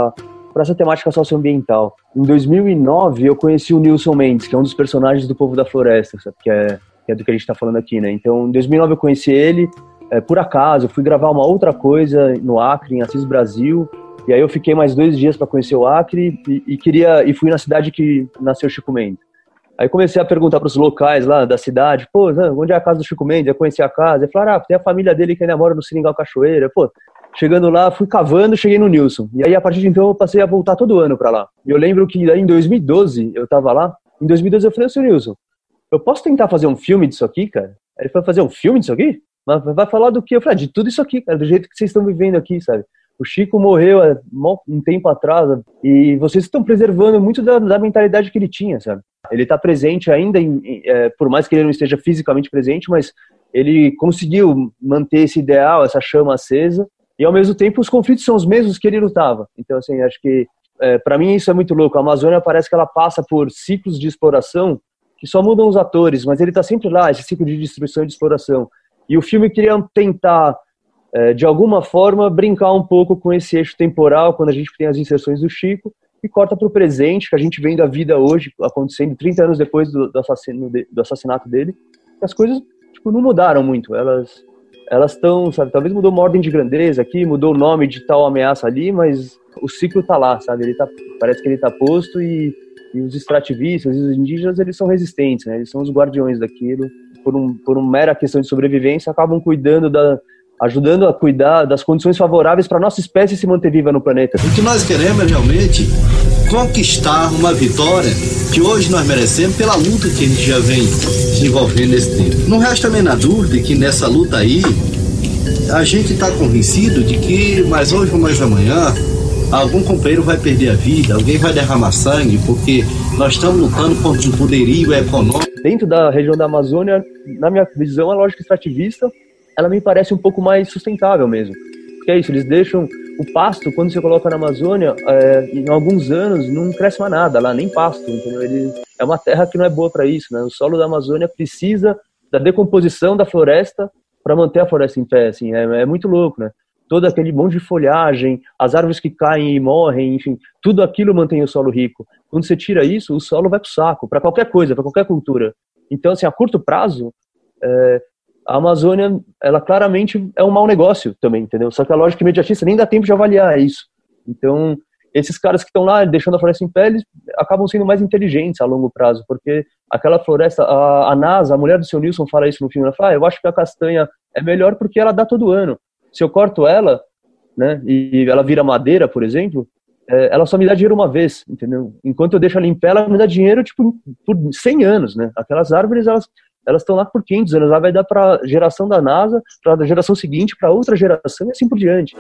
para essa temática socioambiental. Em 2009, eu conheci o Nilson Mendes, que é um dos personagens do Povo da Floresta, sabe? Que é do que a gente está falando aqui, né? Então, em 2009 eu conheci ele, por acaso, eu fui gravar uma outra coisa no Acre, em Assis, Brasil, e aí eu fiquei mais 2 dias para conhecer o Acre e fui na cidade que nasceu o Chico Mendes. Aí comecei a perguntar para os locais lá da cidade, pô, onde é a casa do Chico Mendes? Eu conheci a casa. Ele falou, tem a família dele que ainda mora no Seringal Cachoeira. Pô, chegando lá, fui cavando, cheguei no Nilson. E aí, a partir de então, eu passei a voltar todo ano para lá. E eu lembro que aí, em 2012, eu tava lá. Em 2012, eu falei, seu Nilson, eu posso tentar fazer um filme disso aqui, cara? Aí ele falou, fazer um filme disso aqui? Mas vai falar do quê? Eu falei, de tudo isso aqui, cara, do jeito que vocês estão vivendo aqui, sabe? O Chico morreu há um tempo atrás e vocês estão preservando muito da mentalidade que ele tinha, sabe? Ele está presente ainda, por mais que ele não esteja fisicamente presente, mas ele conseguiu manter esse ideal, essa chama acesa, e ao mesmo tempo os conflitos são os mesmos que ele lutava. Então, assim, acho que para mim isso é muito louco. A Amazônia parece que ela passa por ciclos de exploração que só mudam os atores, mas ele está sempre lá, esse ciclo de destruição e de exploração. E o filme queria tentar, de alguma forma, brincar um pouco com esse eixo temporal, quando a gente tem as inserções do Chico, e corta para o presente, que a gente vem da vida hoje, acontecendo 30 anos depois do assassinato dele. As coisas não mudaram muito, elas estão, sabe, talvez mudou uma ordem de grandeza aqui, mudou o nome de tal ameaça ali, mas o ciclo está lá, sabe, parece que ele está posto e os extrativistas e os indígenas, eles são resistentes, né? Eles são os guardiões daquilo, por uma mera questão de sobrevivência, acabam ajudando a cuidar das condições favoráveis para a nossa espécie se manter viva no planeta.
O que nós queremos é realmente conquistar uma vitória que hoje nós merecemos pela luta que a gente já vem desenvolvendo nesse tempo. Não resta a menor dúvida que nessa luta aí, a gente está convencido de que mais hoje ou mais amanhã, algum companheiro vai perder a vida, alguém vai derramar sangue, porque nós estamos lutando contra um poderio econômico.
Dentro da região da Amazônia, na minha visão, a lógica extrativista, ela me parece um pouco mais sustentável mesmo. Porque é isso, eles deixam o pasto, quando você coloca na Amazônia, em alguns anos não cresce mais nada lá, nem pasto, entendeu? É uma terra que não é boa para isso, né? O solo da Amazônia precisa da decomposição da floresta para manter a floresta em pé, assim, é muito louco, né? Todo aquele monte de folhagem, as árvores que caem e morrem, enfim, tudo aquilo mantém o solo rico. Quando você tira isso, o solo vai pro saco, para qualquer coisa, para qualquer cultura. Então, assim, a curto prazo, a Amazônia, ela claramente é um mau negócio também, entendeu? Só que a lógica imediatista nem dá tempo de avaliar isso. Então, esses caras que estão lá deixando a floresta em pé, eles acabam sendo mais inteligentes a longo prazo, porque aquela floresta, a NASA, a mulher do seu Nilson fala isso no filme, ela fala, eu acho que a castanha é melhor porque ela dá todo ano. Se eu corto ela, né, e ela vira madeira, por exemplo, ela só me dá dinheiro uma vez, entendeu? Enquanto eu deixo ela em pé, ela me dá dinheiro, tipo, por 100 anos, né? Aquelas árvores, elas estão lá por 500 anos, ela vai dar para a geração da NASA, para a geração seguinte, para outra geração e assim por diante.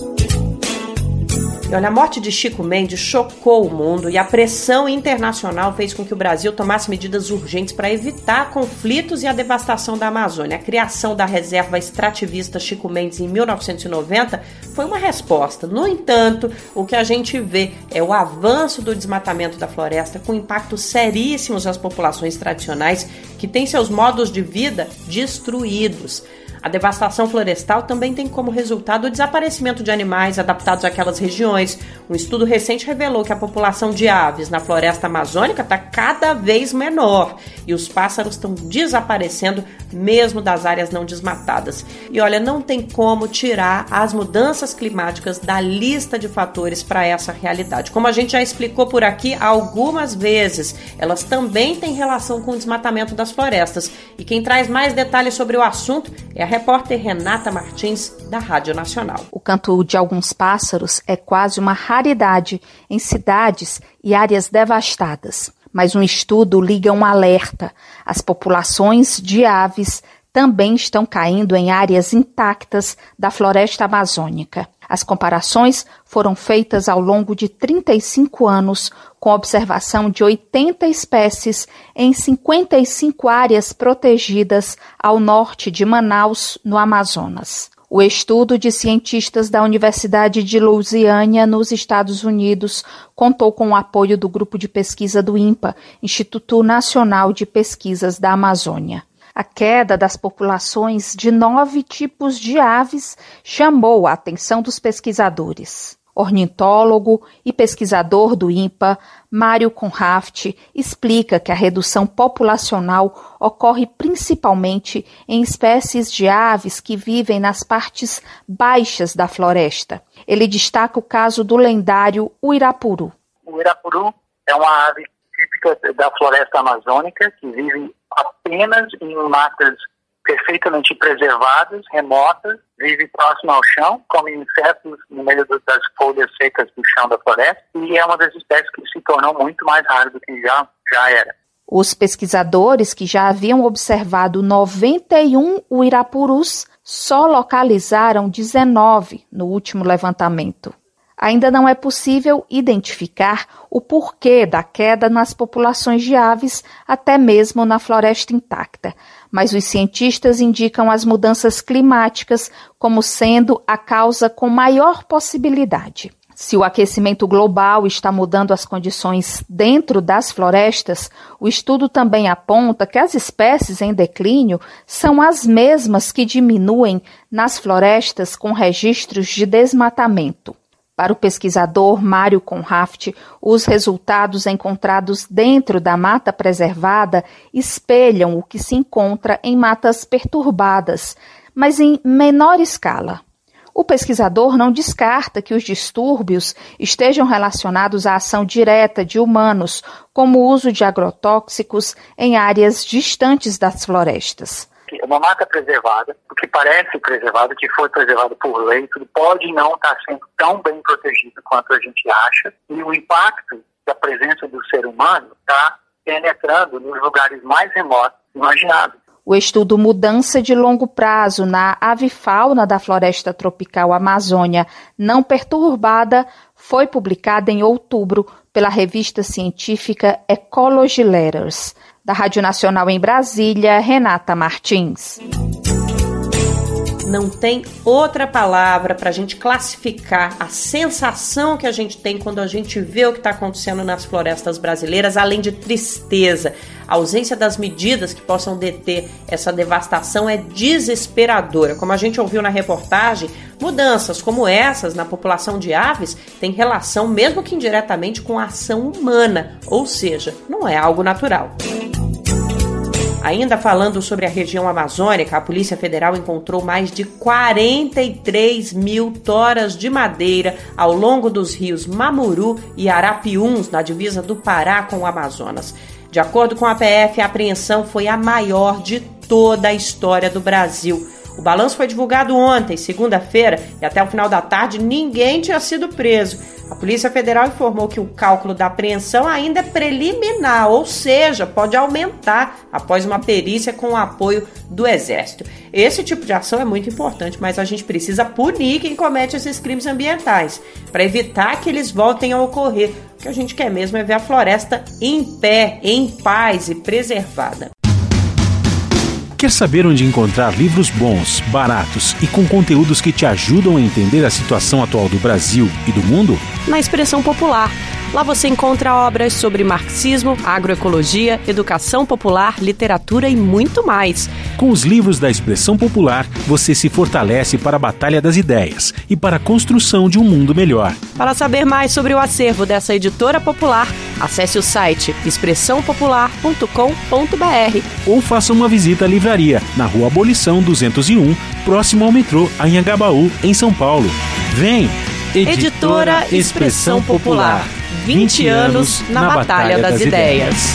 E olha, a morte de Chico Mendes chocou o mundo e a pressão internacional fez com que o Brasil tomasse medidas urgentes para evitar conflitos e a devastação da Amazônia. A criação da reserva extrativista Chico Mendes em 1990 foi uma resposta. No entanto, o que a gente vê é o avanço do desmatamento da floresta com impactos seríssimos às populações tradicionais que têm seus modos de vida destruídos. A devastação florestal também tem como resultado o desaparecimento de animais adaptados àquelas regiões. Um estudo recente revelou que a população de aves na floresta amazônica está cada vez menor e os pássaros estão desaparecendo mesmo das áreas não desmatadas. E olha, não tem como tirar as mudanças climáticas da lista de fatores para essa realidade. Como a gente já explicou por aqui algumas vezes, elas também têm relação com o desmatamento das florestas. E quem traz mais detalhes sobre o assunto é a repórter Renata Martins, da Rádio Nacional.
O canto de alguns pássaros é quase uma raridade em cidades e áreas devastadas. Mas um estudo liga um alerta. As populações de aves também estão caindo em áreas intactas da floresta amazônica. As comparações foram feitas ao longo de 35 anos, com observação de 80 espécies em 55 áreas protegidas ao norte de Manaus, no Amazonas. O estudo de cientistas da Universidade de Louisiana, nos Estados Unidos, contou com o apoio do grupo de pesquisa do INPA, Instituto Nacional de Pesquisas da Amazônia. A queda das populações de 9 tipos de aves chamou a atenção dos pesquisadores. ornitólogo e pesquisador do INPA, Mário Conraft, explica que a redução populacional ocorre principalmente em espécies de aves que vivem nas partes baixas da floresta. Ele destaca o caso do lendário uirapuru.
O uirapuru é uma ave típica da floresta amazônica que vive apenas em matas perfeitamente preservadas, remotas, vive próximo ao chão, come insetos no meio das folhas secas do chão da floresta e é uma das espécies que se tornou muito mais rara do que já era.
Os pesquisadores que já haviam observado 91 uirapurus só localizaram 19 no último levantamento. Ainda não é possível identificar o porquê da queda nas populações de aves, até mesmo na floresta intacta, mas os cientistas indicam as mudanças climáticas como sendo a causa com maior possibilidade. Se o aquecimento global está mudando as condições dentro das florestas, o estudo também aponta que as espécies em declínio são as mesmas que diminuem nas florestas com registros de desmatamento. Para o pesquisador Mário Conraft, os resultados encontrados dentro da mata preservada espelham o que se encontra em matas perturbadas, mas em menor escala. O pesquisador não descarta que os distúrbios estejam relacionados à ação direta de humanos, como o uso de agrotóxicos em áreas distantes das florestas.
Uma mata preservada, o que parece preservado, que foi preservado por lei, pode não estar sendo tão bem protegido quanto a gente acha, e o impacto da presença do ser humano está penetrando nos lugares mais remotos imaginados.
O estudo Mudança de Longo Prazo na Avifauna da Floresta Tropical Amazônia Não Perturbada foi publicado em outubro pela revista científica Ecology Letters. Da Rádio Nacional em Brasília, Renata Martins.
Não tem outra palavra para a gente classificar a sensação que a gente tem quando a gente vê o que está acontecendo nas florestas brasileiras, além de tristeza. A ausência das medidas que possam deter essa devastação é desesperadora. Como a gente ouviu na reportagem, mudanças como essas na população de aves têm relação, mesmo que indiretamente, com a ação humana, ou seja, não é algo natural. Ainda falando sobre a região amazônica, a Polícia Federal encontrou mais de 43 mil toras de madeira ao longo dos rios Mamuru e Arapiuns, na divisa do Pará com o Amazonas. De acordo com a PF, a apreensão foi a maior de toda a história do Brasil. O balanço foi divulgado ontem, segunda-feira, e até o final da tarde ninguém tinha sido preso. A Polícia Federal informou que o cálculo da apreensão ainda é preliminar, ou seja, pode aumentar após uma perícia com o apoio do Exército. Esse tipo de ação é muito importante, mas a gente precisa punir quem comete esses crimes ambientais, para evitar que eles voltem a ocorrer. O que a gente quer mesmo é ver a floresta em pé, em paz e preservada.
Quer saber onde encontrar livros bons, baratos e com conteúdos que te ajudam a entender a situação atual do Brasil e do mundo?
Na Expressão Popular. Lá você encontra obras sobre marxismo, agroecologia, educação popular, literatura e muito mais.
Com os livros da Expressão Popular, você se fortalece para a batalha das ideias e para a construção de um mundo melhor.
Para saber mais sobre o acervo dessa editora popular, acesse o site expressãopopular.com.br
ou faça uma visita à livraria na Rua Abolição 201, próximo ao metrô Anhangabaú, em São Paulo. Vem!
Editora Expressão Popular. 20 anos na Batalha das Ideias.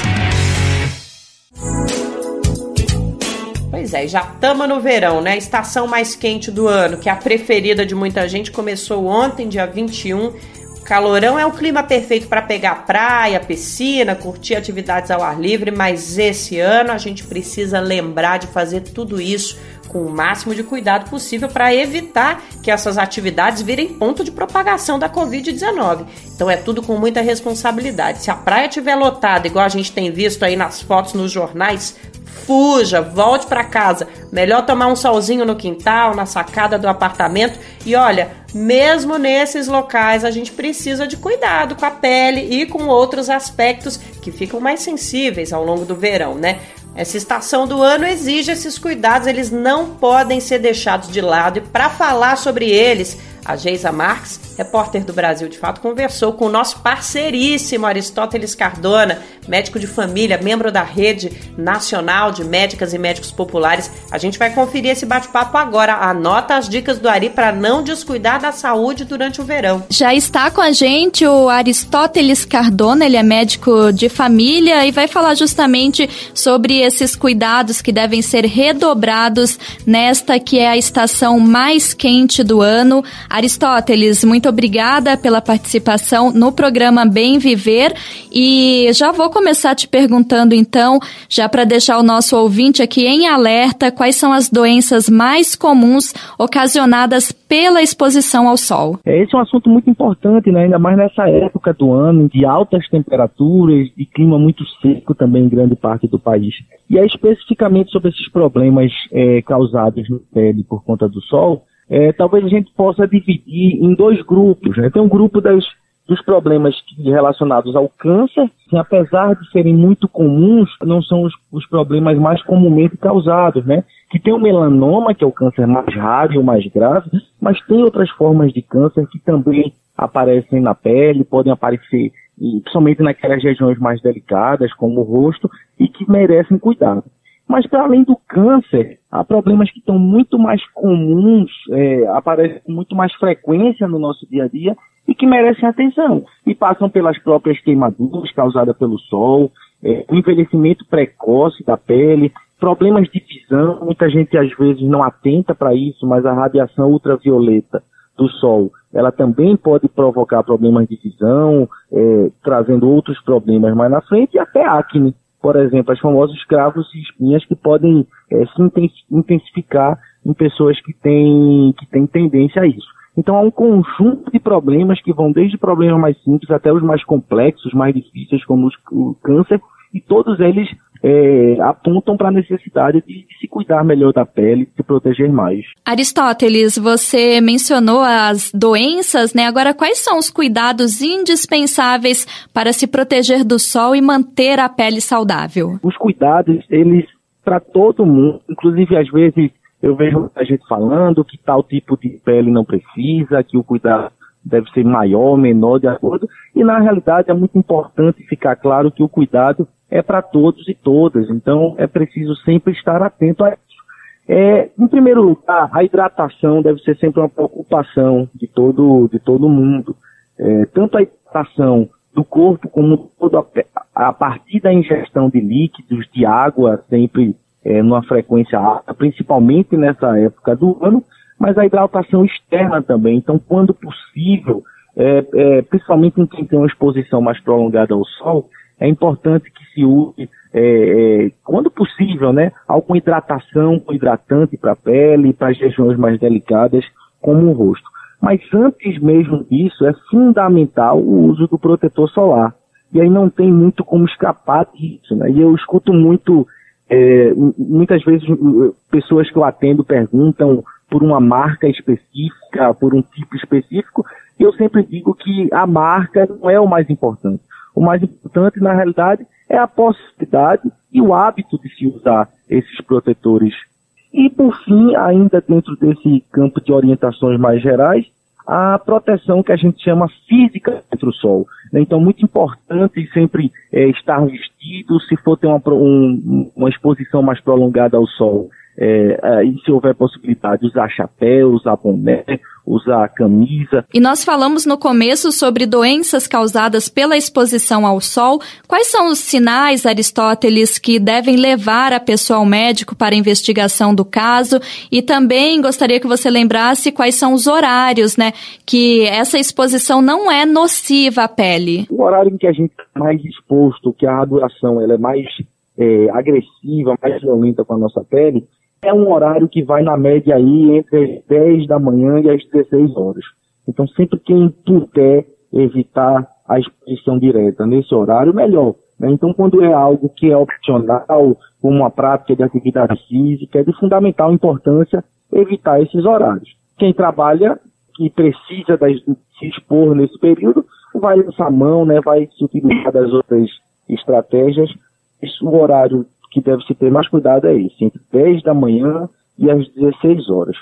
Pois é, já estamos no verão, né? Estação mais quente do ano, que é a preferida de muita gente, começou ontem, dia 21. Calorão é o clima perfeito para pegar praia, piscina, curtir atividades ao ar livre, mas esse ano a gente precisa lembrar de fazer tudo isso com o máximo de cuidado possível para evitar que essas atividades virem ponto de propagação da Covid-19. Então é tudo com muita responsabilidade. Se a praia estiver lotada, igual a gente tem visto aí nas fotos nos jornais, fuja, volte para casa. Melhor tomar um solzinho no quintal, na sacada do apartamento. E olha, mesmo nesses locais a gente precisa de cuidado com a pele e com outros aspectos que ficam mais sensíveis ao longo do verão, né? Essa estação do ano exige esses cuidados, eles não podem ser deixados de lado. E para falar sobre eles, A Geisa Marques, repórter do Brasil de Fato, conversou com o nosso parceiríssimo Aristóteles Cardona, médico de família, membro da Rede Nacional de Médicas e Médicos Populares. A gente vai conferir esse bate-papo agora. Anota as dicas do Ari para não descuidar da saúde durante o verão.
Já está com a gente o Aristóteles Cardona, ele é médico de família e vai falar justamente sobre esses cuidados que devem ser redobrados nesta que é a estação mais quente do ano. Aristóteles, muito obrigada pela participação no programa Bem Viver e já vou começar te perguntando então, já para deixar o nosso ouvinte aqui em alerta, quais são as doenças mais comuns ocasionadas pela exposição ao sol?
Esse é um assunto muito importante, né? Ainda mais nessa época do ano, de altas temperaturas e clima muito seco também em grande parte do país. E é especificamente sobre esses problemas causados na pele por conta do sol, talvez a gente possa dividir em dois grupos, né? Tem um grupo dos problemas relacionados ao câncer, que apesar de serem muito comuns, não são os problemas mais comumente causados, né? Que tem o melanoma, que é o câncer mais raro e o mais grave, mas tem outras formas de câncer que também aparecem na pele, podem aparecer principalmente naquelas regiões mais delicadas, como o rosto, e que merecem cuidado. Mas, para além do câncer, há problemas que estão muito mais comuns, aparecem com muito mais frequência no nosso dia a dia e que merecem atenção. E passam pelas próprias queimaduras causadas pelo sol, o envelhecimento precoce da pele, problemas de visão. Muita gente, às vezes, não atenta para isso, mas a radiação ultravioleta do sol, ela também pode provocar problemas de visão, trazendo outros problemas mais na frente, e até acne. Por exemplo, as famosas cravos e espinhas que podem se intensificar em pessoas que têm tendência a isso. Então há um conjunto de problemas que vão desde problemas mais simples até os mais complexos, mais difíceis, como o câncer, e todos eles apontam para a necessidade de se cuidar melhor da pele, de se proteger mais.
Aristóteles, você mencionou as doenças, né? Agora, quais são os cuidados indispensáveis para se proteger do sol e manter a pele saudável?
Os cuidados, eles, para todo mundo, inclusive às vezes eu vejo muita gente falando que tal tipo de pele não precisa, que o cuidado deve ser maior, menor, de acordo, e na realidade é muito importante ficar claro que o cuidado é para todos e todas, então é preciso sempre estar atento a isso. Em primeiro lugar, a hidratação deve ser sempre uma preocupação de todo mundo, tanto a hidratação do corpo como a partir da ingestão de líquidos, de água, sempre numa frequência alta, principalmente nessa época do ano, mas a hidratação externa também. Então, quando possível, principalmente em quem tem uma exposição mais prolongada ao sol, é importante que se use, quando possível, né, alguma hidratação com hidratante para a pele, para as regiões mais delicadas, como o rosto. Mas antes mesmo disso, é fundamental o uso do protetor solar. E aí não tem muito como escapar disso, né? E eu escuto muitas vezes pessoas que eu atendo perguntam por uma marca específica, por um tipo específico, e eu sempre digo que a marca não é o mais importante. O mais importante, na realidade, é a possibilidade e o hábito de se usar esses protetores. E, por fim, ainda dentro desse campo de orientações mais gerais, a proteção que a gente chama física contra o sol. Então, muito importante sempre estar vestido, se for ter uma exposição mais prolongada ao sol, e se houver possibilidade, usar chapéu, usar boné, usar camisa.
E nós falamos no começo sobre doenças causadas pela exposição ao sol. Quais são os sinais, Aristóteles, que devem levar a pessoa ao médico para a investigação do caso? E também gostaria que você lembrasse quais são os horários, né, que essa exposição não é nociva à pele.
O horário em que a gente está mais exposto, que a radiação ela é mais agressiva, mais violenta com a nossa pele, é um horário que vai na média aí entre as 10 da manhã e as 16 horas. Então, sempre quem puder evitar a exposição direta nesse horário, melhor, né? Então, quando é algo que é opcional, como uma prática de atividade física, é de fundamental importância evitar esses horários. Quem trabalha, que precisa se expor nesse período, vai lançar mão, né? Vai se utilizar das outras estratégias. O horário que deve se ter mais cuidado é esse, entre 10 da manhã e as 16 horas.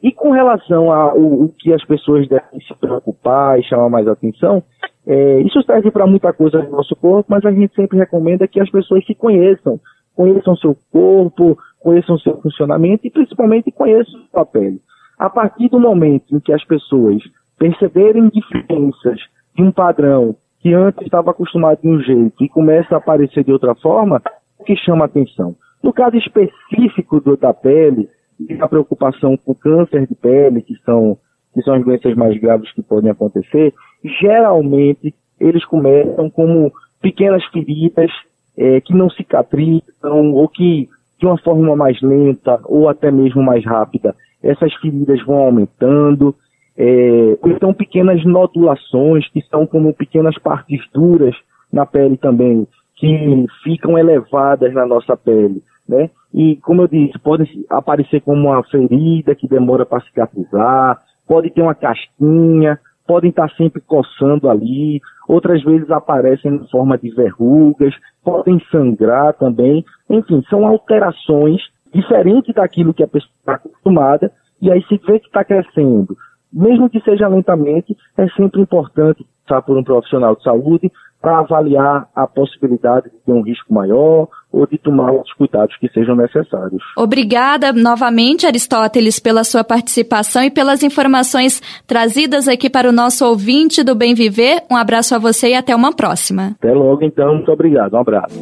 E com relação ao que as pessoas devem se preocupar e chamar mais atenção, isso serve para muita coisa no nosso corpo, mas a gente sempre recomenda que as pessoas se conheçam seu corpo, conheçam seu funcionamento e principalmente conheçam a pele. A partir do momento em que as pessoas perceberem diferenças de um padrão que antes estava acostumado de um jeito e começa a aparecer de outra forma, o que chama atenção. No caso específico da pele, e a preocupação com câncer de pele, que são as doenças mais graves que podem acontecer, geralmente eles começam como pequenas feridas que não cicatrizam ou que de uma forma mais lenta ou até mesmo mais rápida, essas feridas vão aumentando, então pequenas nodulações que são como pequenas partes duras na pele também, que ficam elevadas na nossa pele, né? E, como eu disse, pode aparecer como uma ferida que demora para cicatrizar, pode ter uma casquinha, podem estar sempre coçando ali, outras vezes aparecem em forma de verrugas, podem sangrar também. Enfim, são alterações diferentes daquilo que a pessoa está acostumada, e aí se vê que está crescendo. Mesmo que seja lentamente, é sempre importante passar por um profissional de saúde para avaliar a possibilidade de ter um risco maior ou de tomar os cuidados que sejam necessários.
Obrigada novamente, Aristóteles, pela sua participação e pelas informações trazidas aqui para o nosso ouvinte do Bem Viver. Um abraço a você e até uma próxima.
Até logo, então. Muito obrigado. Um abraço.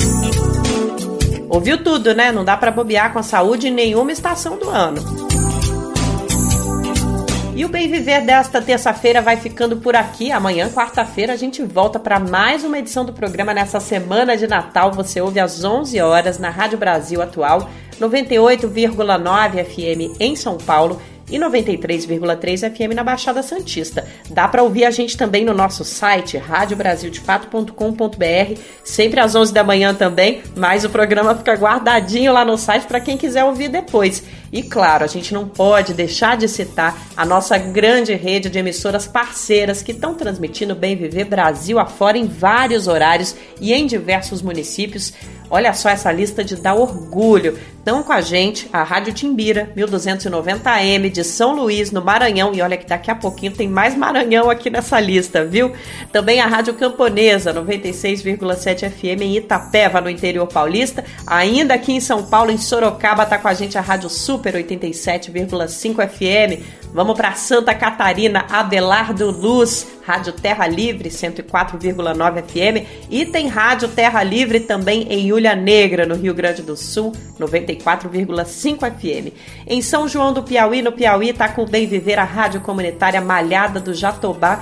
Ouviu tudo, né? Não dá para bobear com a saúde em nenhuma estação do ano. E o Bem Viver desta terça-feira vai ficando por aqui. Amanhã, quarta-feira, a gente volta para mais uma edição do programa nessa semana de Natal. Você ouve às 11 horas na Rádio Brasil Atual, 98,9 FM em São Paulo e 93,3 FM na Baixada Santista. Dá para ouvir a gente também no nosso site, radiobrasildefato.com.br, sempre às 11 da manhã também, mas o programa fica guardadinho lá no site para quem quiser ouvir depois. E claro, a gente não pode deixar de citar a nossa grande rede de emissoras parceiras que estão transmitindo Bem Viver Brasil afora em vários horários e em diversos municípios. Olha só essa lista de dar orgulho. Estão com a gente a Rádio Timbira, 1290 AM de São Luís, no Maranhão. E olha que daqui a pouquinho tem mais Maranhão aqui nessa lista, viu? Também a Rádio Camponesa, 96,7 FM em Itapeva, no interior paulista. Ainda aqui em São Paulo, em Sorocaba, está com a gente a Rádio Super, 87,5 FM. Vamos para Santa Catarina, Abelardo Luz, Rádio Terra Livre, 104,9 FM. E tem Rádio Terra Livre também em Ilha Negra, no Rio Grande do Sul, 94,5 FM. Em São João do Piauí, no Piauí, está com o Bem Viver a Rádio Comunitária Malhada do Jatobá,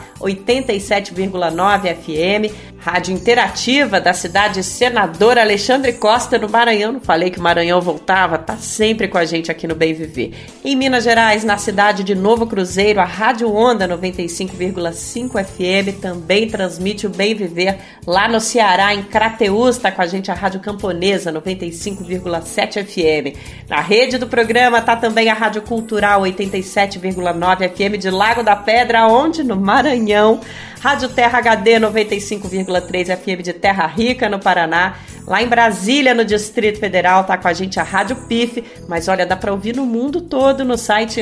87,9 FM. Rádio Interativa da cidade Senador Alexandre Costa, no Maranhão. Não falei que o Maranhão voltava? Tá sempre com a gente aqui no Bem Viver. Em Minas Gerais, na cidade de Novo Cruzeiro, a Rádio Onda, 95,5 FM, também transmite o Bem Viver. Lá no Ceará, em Crateús, está com a gente a Rádio Camponesa, 95,7 FM. Na rede do programa está também a Rádio Cultural, 87,9 FM de Lago da Pedra, onde? No Maranhão. Rádio Terra HD, 95,3 FM de Terra Rica, no Paraná. Lá em Brasília, no Distrito Federal, tá com a gente a Rádio PIF, mas olha, dá para ouvir no mundo todo no site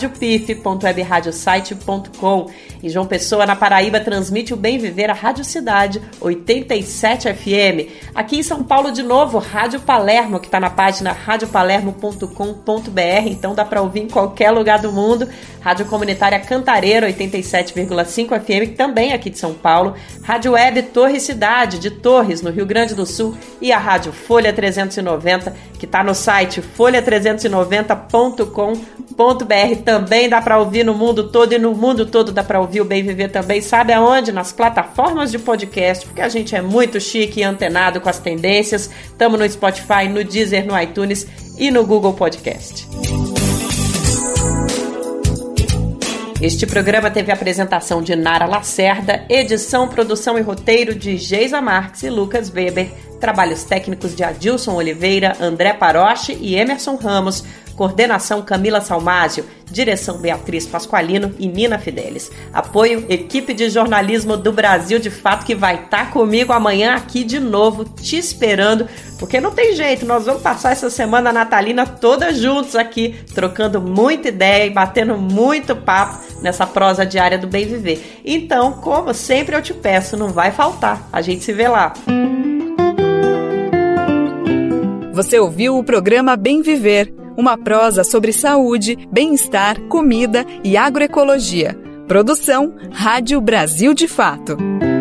radiopif.webradiosite.com. Em João Pessoa, na Paraíba, transmite o Bem Viver a Rádio Cidade, 87 FM. Aqui em São Paulo, de novo, Rádio Palermo, que está na página radiopalermo.com.br, então dá para ouvir em qualquer lugar do mundo. Rádio Comunitária Cantareira, 87,5 FM, também aqui de São Paulo. Rádio Web Torres Cidade, de Torres, no Rio Grande do Sul. E a Rádio Folha 390, que está no site folha390.com.br. Também dá para ouvir no mundo todo, e no mundo todo dá para ouvir o Bem Viver também. Sabe aonde? Nas plataformas de podcast, porque a gente é muito chique e antenado com as tendências. Estamos no Spotify, no Deezer, no iTunes e no Google Podcast. Este programa teve a apresentação de Nara Lacerda, edição, produção e roteiro de Geisa Marques e Lucas Weber, trabalhos técnicos de Adilson Oliveira, André Paroche e Emerson Ramos, coordenação Camila Salmásio, direção Beatriz Pasqualino e Nina Fidelis. Apoio, equipe de jornalismo do Brasil de Fato, que vai estar comigo amanhã aqui de novo, te esperando, porque não tem jeito, nós vamos passar essa semana natalina todas juntos aqui, trocando muita ideia e batendo muito papo nessa prosa diária do Bem Viver. Então, como sempre eu te peço, não vai faltar, a gente se vê lá.
Você ouviu o programa Bem Viver, uma prosa sobre saúde, bem-estar, comida e agroecologia. Produção Rádio Brasil de Fato.